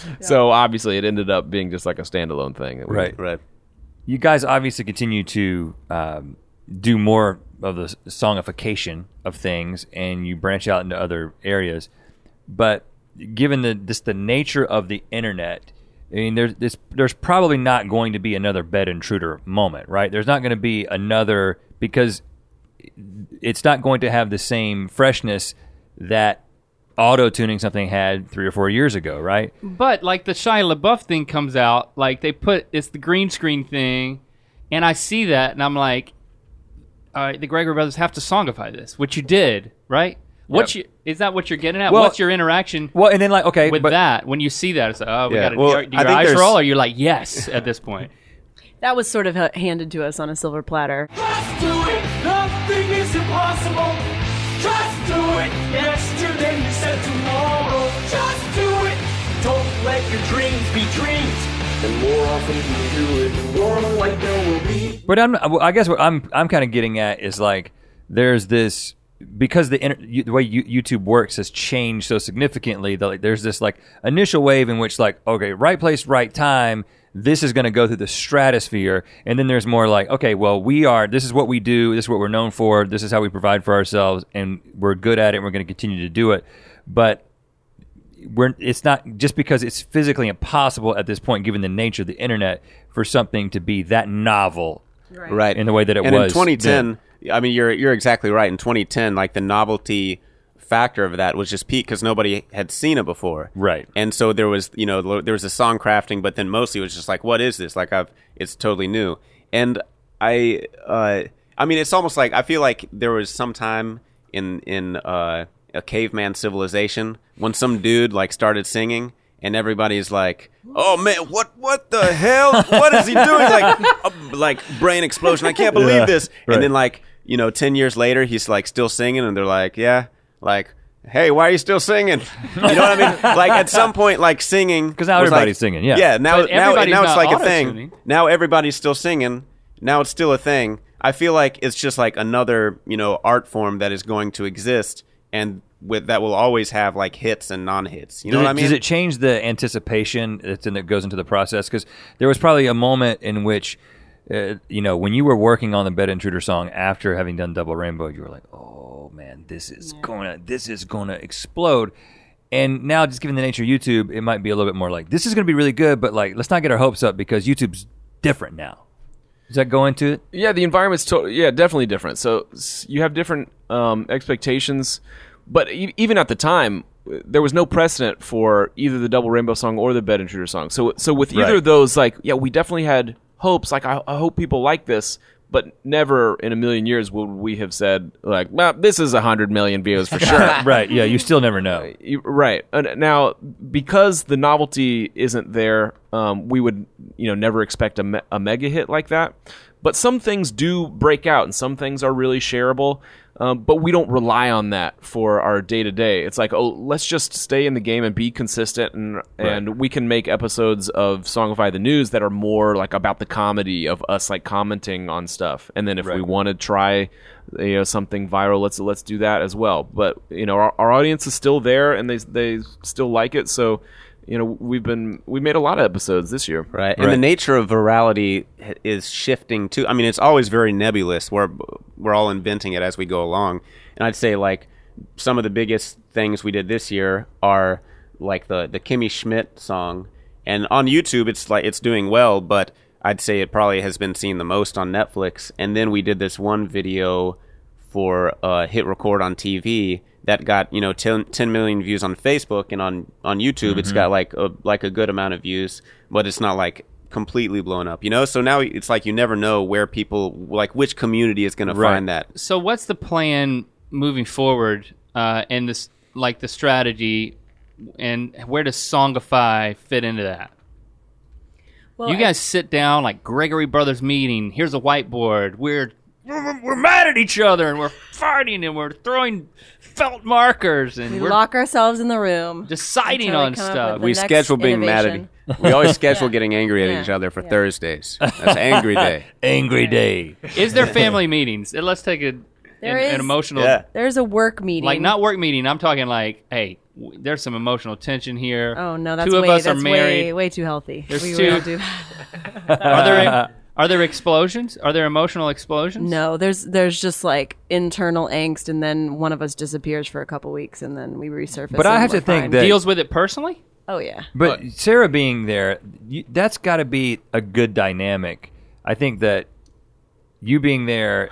So obviously it ended up being just like a standalone thing. that we- Right. Right. You guys obviously continue to um, do more of the songification of things, and you branch out into other areas. But given the this the nature of the internet, I mean, there's this, there's probably not going to be another bed intruder moment, right? There's not going to be another, because it's not going to have the same freshness that auto-tuning something had three or four years ago, right? But like the Shia LaBeouf thing comes out, like they put it's the green screen thing, and I see that, and I'm like, all right, the Gregor brothers have to songify this, which you did, right? What's Yep. you, is that what you're getting at? Well- What's your interaction Well, and then like, okay, with but that when you see that? It's like, oh, we Yeah, got to well, do I your think eyes there's- roll, or you're like, yes, at this point. That was sort of ha- handed to us on a silver platter. Just do it, nothing is impossible. Just do it. Yesterday you said tomorrow. Just do it. Don't let your dreams be dreams. The more often you do it, the more like there will be. But I'm, I guess what I'm I'm kind of getting at is like there's this, because the inter, you, the way you, YouTube works has changed so significantly that like, there's this like initial wave in which like, okay, right place, right time. This is going to go through the stratosphere, and then there's more like, okay, well, we are. This is what we do. This is what we're known for. This is how we provide for ourselves, and we're good at it. and We're going to continue to do it, but we're. It's not just because it's physically impossible at this point, given the nature of the internet, for something to be that novel. Right. In the way that it and was in twenty ten, I mean, you're you're exactly right. In twenty ten, like the novelty factor of that was just peak because nobody had seen it before. Right. And so there was, you know, lo- there was a song crafting, but then mostly it was just like, what is this? Like, I've it's totally new. And I, uh, I mean, it's almost like I feel like there was some time in in uh, a caveman civilization when some dude like started singing. And everybody's like, "Oh man, what what the hell? What is he doing?" Like, uh, like brain explosion. I can't believe Yeah, this. right. And then, like, you know, ten years later, he's like still singing, and they're like, "Yeah, like, hey, why are you still singing?" You know what I mean? Like at some point, like singing, 'Cause now was everybody's like- singing, yeah. yeah. Now, But now, everybody's now it's not like a thing. auto-tuning. Now everybody's still singing. Now it's still a thing. I feel like it's just like another, you know, art form that is going to exist and with that will always have like hits and non-hits. You know does what it, I mean? Does it change the anticipation that's in, that goes into the process? Because there was probably a moment in which, uh, you know, when you were working on the Bed Intruder song after having done Double Rainbow, you were like, oh man, this is yeah. gonna, this is gonna explode. And now, just given the nature of YouTube, it might be a little bit more like, this is gonna be really good, but like, let's not get our hopes up because YouTube's different now. Does that go into it? Yeah, the environment's to- yeah, definitely different. So s- you have different um, expectations, but e- even at the time, there was no precedent for either the Double Rainbow song or the Bed Intruder song. So so with either Right. of those, like, yeah, we definitely had hopes. Like, I, I hope people like this, but never in a million years would we have said, like, well, this is a hundred million views for sure. Right, yeah, you still never know. You- Right. And now, because the novelty isn't there, um, we would, you know, never expect a, me- a mega hit like that. But some things do break out, and some things are really shareable. Um, but we don't rely on that for our day to day. It's like, oh, let's just stay in the game and be consistent, and and we can make episodes of Songify the News that are more like about the comedy of us like commenting on stuff. And then if Right. we want to try, you know, something viral, let's let's do that as well. But you know, our, our audience is still there, and they they still like it. So, you know, we've been we made a lot of episodes this year. Right. And Right. the nature of virality h- is shifting too. I mean, it's always very nebulous. We're, we're all inventing it as we go along. And I'd say, like, some of the biggest things we did this year are, like, the, the Kimmy Schmidt song. And on YouTube, it's like it's doing well, but I'd say it probably has been seen the most on Netflix. And then we did this one video for uh, Hit Record on T V that got, you know, ten, ten million views on Facebook, and on, on YouTube Mm-hmm. it's got like a, like a good amount of views, but it's not like completely blown up, you know? So now it's like you never know where people, like which community is going to Right. find that. So what's the plan moving forward, uh, and this, like the strategy, and where does Songify fit into that? Well, You I- guys sit down like Gregory Brothers meeting. Here's a whiteboard. We're we're, we're mad at each other, and we're fighting, and we're throwing felt markers, and we we're lock ourselves in the room, deciding until we on come up stuff. with the We next schedule being mad innovation. at we always schedule Yeah. getting angry at Yeah. each other for Yeah. Thursdays. That's Angry Day. Angry day. Is there family meetings? And let's take a an, There an is- emotional, Yeah. There's a work meeting. like not work meeting. I'm talking like, hey, w- there's some emotional tension here. Oh no, that's two of way us that's are married. way way too healthy. There's we two- don't do that. Are there are there explosions? Are there emotional explosions? No, there's there's just like internal angst, and then one of us disappears for a couple weeks, and then we resurface. But I and have to we're think fine. that- Deals with it personally? Oh yeah. But Sarah being there, you, that's got to be a good dynamic. I think that you being there,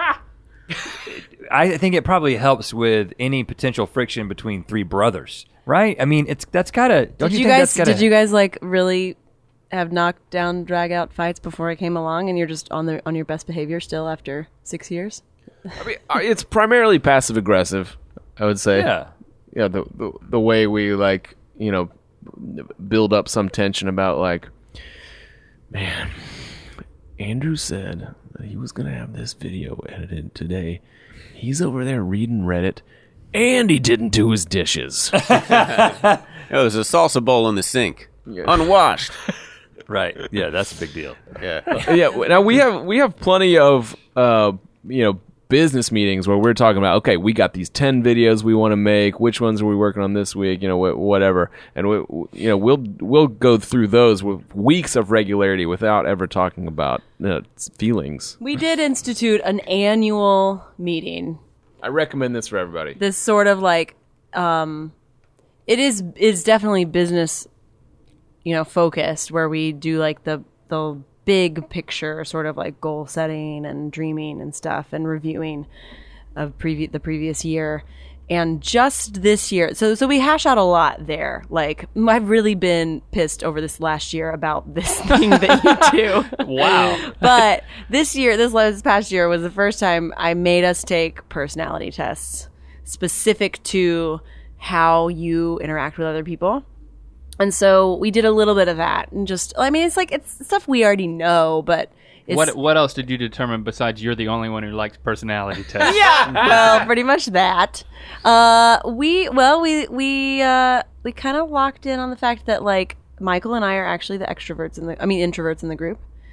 I think it probably helps with any potential friction between three brothers, right? I mean, it's that's gotta. Don't Did you you think guys that's gotta, did you guys like really have knockdown drag out fights before I came along, and you're just on the on your best behavior still after six years? I mean, uh, it's primarily passive aggressive, I would say. Yeah. Yeah, the, the the way we like, you know, build up some tension about like, man, Andrew said that he was gonna have this video edited today. He's over there reading Reddit, and he didn't do his dishes. Oh, there's a salsa bowl in the sink. Unwashed. Right. Yeah, that's a big deal. Yeah. Yeah. Now we have we have plenty of uh you know business meetings where we're talking about, okay, we got these ten videos we want to make. Which ones are we working on this week? You know, wh- whatever. And we, you know, we'll we'll go through those with weeks of regularity without ever talking about you know, feelings. We did institute an annual meeting. I recommend this for everybody. This sort of like, um, it is is definitely business, you know, focused, where we do like the the big picture sort of like goal setting and dreaming and stuff, and reviewing of previ- the previous year. And just this year, so so we hash out a lot there. Like, I've really been pissed over this last year about this thing that you do. Wow. But this year, this last past year was the first time I made us take personality tests specific to how you interact with other people. And so we did a little bit of that, and just, I mean, it's like, it's stuff we already know, but it's, What what else did you determine besides you're the only one who likes personality tests? yeah, well, pretty much that. Uh, we, well, we, we, uh, we kind of locked in on the fact that, like, Michael and I are actually the extroverts in the, I mean, introverts in the group.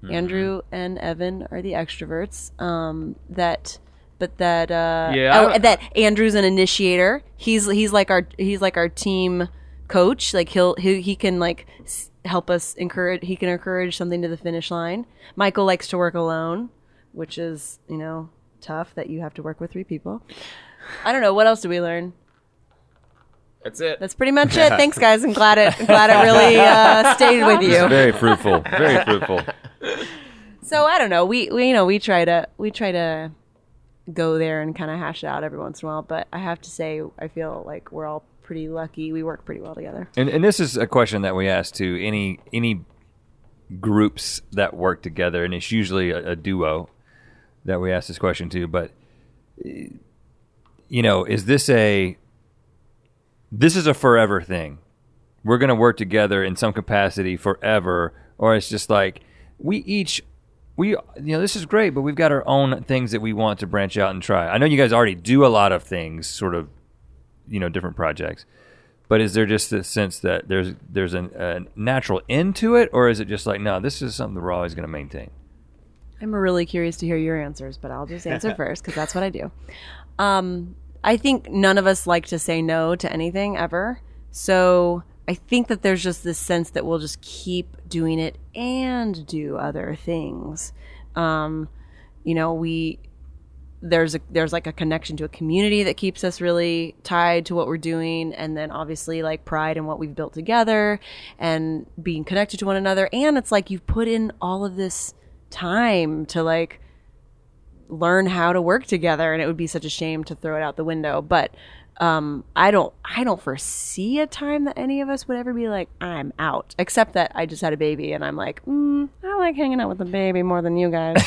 Andrew and Evan are the extroverts. Um, that, but that uh, Yeah, oh, I- that Andrew's an initiator. He's he's like our he's like our team coach. Like he'll he he can like s- help us encourage. He can encourage something to the finish line. Michael likes to work alone, which is you know tough that you have to work with three people. I don't know what else do we learn. That's it. That's pretty much it. Thanks, guys. I'm glad it I'm glad it really uh, stayed with you. Very fruitful. Very fruitful. So I don't know. We, we you know we try to we try to go there and kind of hash it out every once in a while. But I have to say, I feel like we're all pretty lucky. We work pretty well together. And, and this is a question that we ask to any any groups that work together, and it's usually a, a duo that we ask this question to. But you know, is this a this is a forever thing? We're going to work together in some capacity forever, or it's just like we each we you know this is great, but we've got our own things that we want to branch out and try. I know you guys already do a lot of things, sort of, you know, different projects. But is there just this sense that there's there's an, a natural end to it, or is it just like, no, this is something that we're always going to maintain? I'm really curious to hear your answers, but I'll just answer first because that's what I do. Um, I think none of us like to say no to anything ever. So I think that there's just this sense that we'll just keep doing it and do other things. Um, you know, we there's a, there's like a connection to a community that keeps us really tied to what we're doing, and then obviously like pride in what we've built together and being connected to one another. And it's like you've put in all of this time to like learn how to work together, and it would be such a shame to throw it out the window. But um I don't I don't foresee a time that any of us would ever be like, I'm out, except that I just had a baby and I'm like, mm, I like hanging out with the baby more than you guys.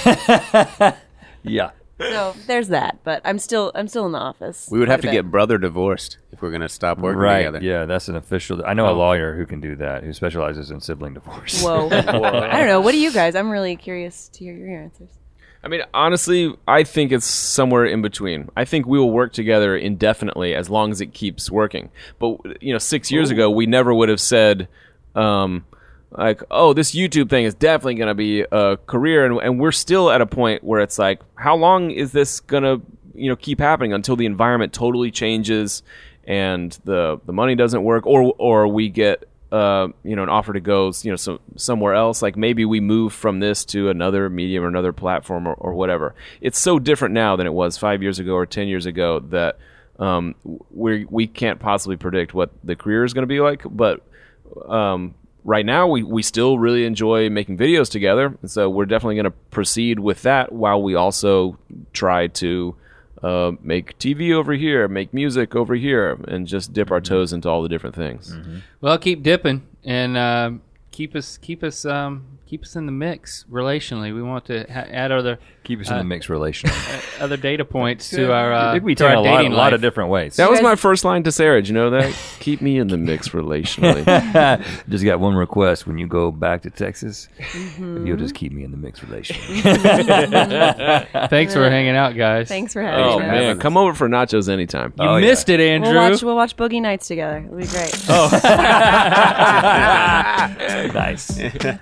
Yeah. So there's that, but I'm still I'm still in the office. We would have to quite a bit. get brother divorced if we're going to stop working Right. together. Yeah, that's an official. I know a lawyer who can do that, who specializes in sibling divorce. Whoa. I don't know. What do you guys? I'm really curious to hear your answers. I mean, honestly, I think it's somewhere in between. I think we will work together indefinitely as long as it keeps working. But, you know, six years ago, we never would have said, um, like, oh, this YouTube thing is definitely going to be a career. And, and we're still at a point where it's like, how long is this going to, you know, keep happening until the environment totally changes and the the money doesn't work, or or we get uh, you know, an offer to go, you know, so, somewhere else. Like maybe we move from this to another medium or another platform or, or whatever. It's so different now than it was five years ago or ten years ago that um, we we can't possibly predict what the career is going to be like. But um, right now, we, we still really enjoy making videos together. And so we're definitely going to proceed with that while we also try to uh, make T V over here, make music over here, and just dip our toes into all the different things. Mm-hmm. Well, keep dipping and uh, keep us keep us um, keep us in the mix relationally. We want to ha- add other Keep us in the mix relational. other data points to our uh, I think we to take our a lot, dating a lot life. of different ways. That was guys- my first line to Sarah. Did you know that? Keep me in the mix relationally. Just got one request. When you go back to Texas, Mm-hmm. if you'll just keep me in the mix relationally. Thanks for hanging out, guys. Thanks for having Oh us. man, come over for nachos anytime. You Oh, yeah. missed it, Andrew. We'll watch we'll watch Boogie Nights together. It'll be great. Nice.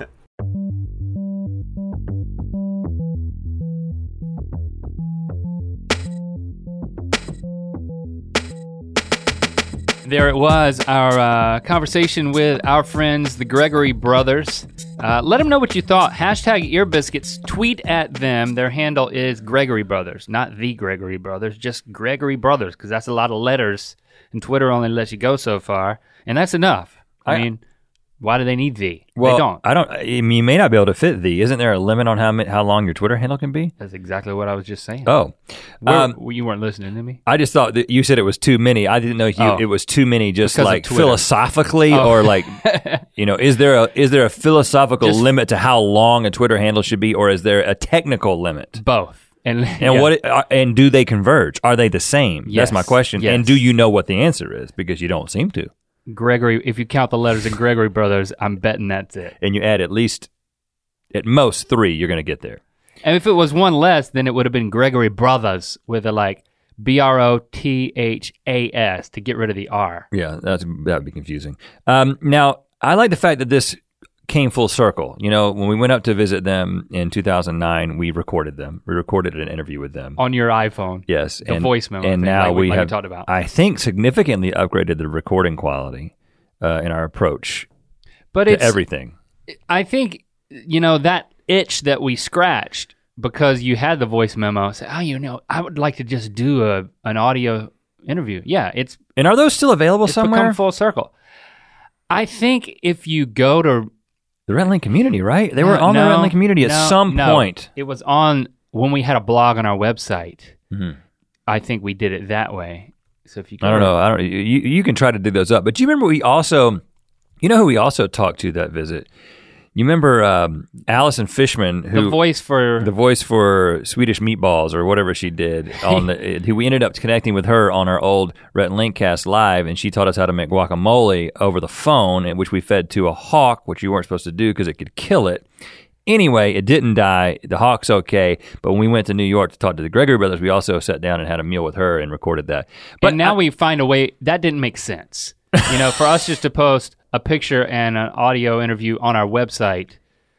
There it was, our uh, conversation with our friends, the Gregory Brothers. Uh, let them know what you thought. Hashtag Earbiscuits. Tweet at them. Their handle is Gregory Brothers, not the Gregory Brothers, just Gregory Brothers, because that's a lot of letters, and Twitter only lets you go so far, and that's enough. I, I- mean, why do they need the? Well, they don't. I don't. I mean, you may not be able to fit the. Isn't there a limit on how ma- how long your Twitter handle can be? That's exactly what I was just saying. Oh, Where- um, you weren't listening to me? I just thought that you said it was too many. I didn't know you, Oh. it was too many. Just Because of like Twitter. philosophically, Oh. or like, you know, is there a is there a philosophical Just- limit to how long a Twitter handle should be, or is there a technical limit? Both. And, And yeah. what are, and do they converge? Are they the same? Yes. That's my question. Yes. And do you know what the answer is? Because you don't seem to. Gregory, if you count the letters in Gregory Brothers, I'm betting that's it. And you add at least, at most three, you're going to get there. And if it was one less, then it would have been Gregory Brothers with a like B R O T H A S to get rid of the R. Yeah, that's that would be confusing. Um, now, I like the fact that this came full circle. You know, when we went up to visit them in two thousand nine, we recorded them. We recorded an interview with them. On your iPhone. Yes. The and, voice memo And thing, now like, we like have, we talked about. I think, significantly upgraded the recording quality uh, in our approach but to it's, everything. I think, you know, that itch that we scratched because you had the voice memo, say, oh, you know, I would like to just do a an audio interview. Yeah, it's And are those still available it's somewhere? become full circle. I think if you go to The Rhett Link community, right? They were on no, the Rhett Link community at no, some no. point. It was on when we had a blog on our website. Mm-hmm. I think we did it that way. So if you, I don't know. I don't. You you can try to dig those up. But do you remember we also, you know who we also talked to that visit? You remember um, Allison Fishman, who the voice for the voice for Swedish Meatballs or whatever she did on the, who we ended up connecting with her on our old Rhett and Link cast live, and she taught us how to make guacamole over the phone, in which we fed to a hawk, which you weren't supposed to do because it could kill it. Anyway, it didn't die. The hawk's okay. But when we went to New York to talk to the Gregory brothers, we also sat down and had a meal with her and recorded that. But But now I, we find a way that didn't make sense. You know, for us just to post a picture and an audio interview on our website,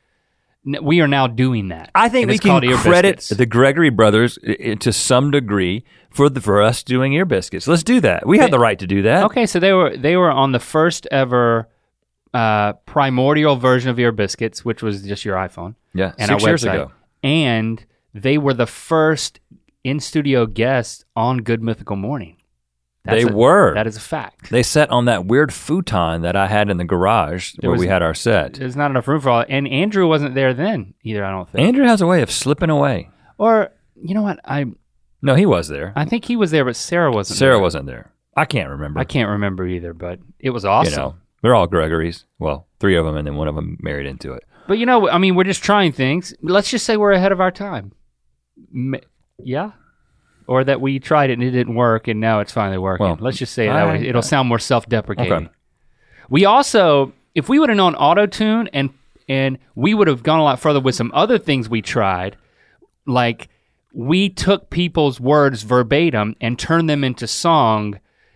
n- we are now doing that. I think And we it's called can Ear credit Biscuits. the Gregory brothers i- to some degree for the, for us doing Ear Biscuits. Let's do that. We have the right to do that. Okay, so they were they were on the first ever uh, primordial version of Ear Biscuits, which was just your iPhone. Yeah, and six our years website. ago. And they were the first in-studio guests on Good Mythical Morning. They a- were. That is a fact. They sat on that weird futon that I had in the garage where was- we had our set. There's not enough room for all. And Andrew wasn't there then either, I don't think. Andrew has a way of slipping away. Or, you know what, I No, he was there. I think he was there, but Sarah wasn't Sarah there. wasn't there. I can't remember. I can't remember either, but it was awesome. You know, they're all Gregorys. Well, three of them, and then one of them married into it. But you know, I mean, we're just trying things. Let's just say we're ahead of our time. M- yeah? Or that we tried it and it didn't work and now it's finally working. Well, Let's just say it that I- way. It'll sound more self-deprecating. Okay. We also, if we would have known auto-tune and and we would have gone a lot further with some other things we tried, like we took people's words verbatim and turned them into song,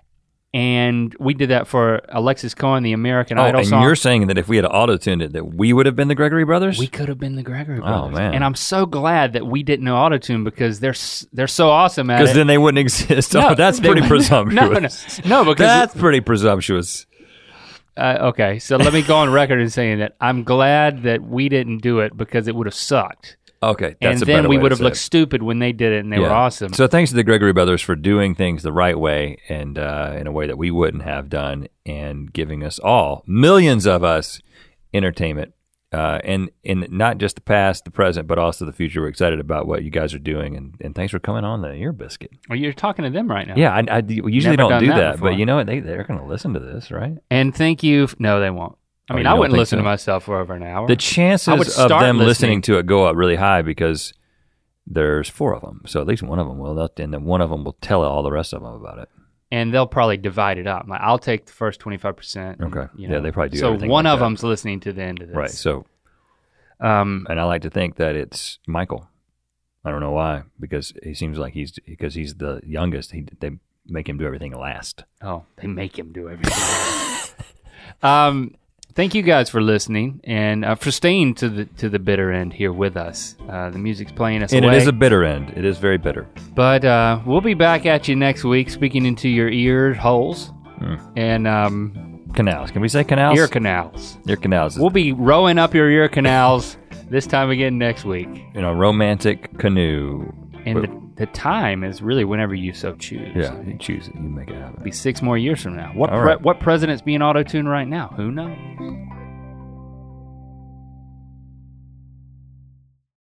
and we did that for Alexis Cohen, the American Oh, Idol and song. you're saying that if we had auto-tuned it, that we would have been the Gregory brothers? We could have been the Gregory Oh, brothers. man. And I'm so glad that we didn't know autotune because they're s- they're so awesome at it. Because then they wouldn't exist. No, oh, that's they pretty wouldn't- presumptuous. No, no, no, because That's pretty presumptuous. uh, okay. So let me go on record in saying that I'm glad that we didn't do it because it would have sucked, Okay, and that's a then better we way would to have say looked it. stupid when they did it, and they were Yeah. awesome. So thanks to the Gregory brothers for doing things the right way and uh, in a way that we wouldn't have done, and giving us all, millions of us, entertainment. Uh, and in not just the past, the present, but also the future. We're excited about what you guys are doing, and, and thanks for coming on the Ear Biscuit. Well, you're talking to them right now. Yeah, I, I we usually Never don't done do that that, before. but you know what? They they're going to listen to this, right? And thank you. F- no, they won't. I Oh, mean, you I don't wouldn't think listen to so? myself for over an hour. The I would chances of start them listening. listening to it go up really high because there's four of them, so at least one of them will, and then one of them will tell all the rest of them about it. and they'll probably divide it up. Like, I'll take the first twenty-five percent. Okay. You Yeah, know. they probably do So everything one like of that. them's listening to the end of this. Right. So, Um, and I like to think that it's Michael. I don't know why, because he seems like he's because he's the youngest. He they make him do everything last. oh, they make him do everything. um, thank you guys for listening and uh, for staying to the to the bitter end here with us. Uh, the music's playing us And away. it is a bitter end. It is very bitter. But uh, we'll be back at you next week, speaking into your ear holes and um, Canals. Can we say canals? ear canals. Ear canals. We'll be rowing up your ear canals this time again next week. You know, romantic canoe. And But- the, the time is really whenever you so choose. Yeah, you choose it. You make it happen. Be six more years from now. What All pre- right. what president's being auto-tuned right now? Who knows?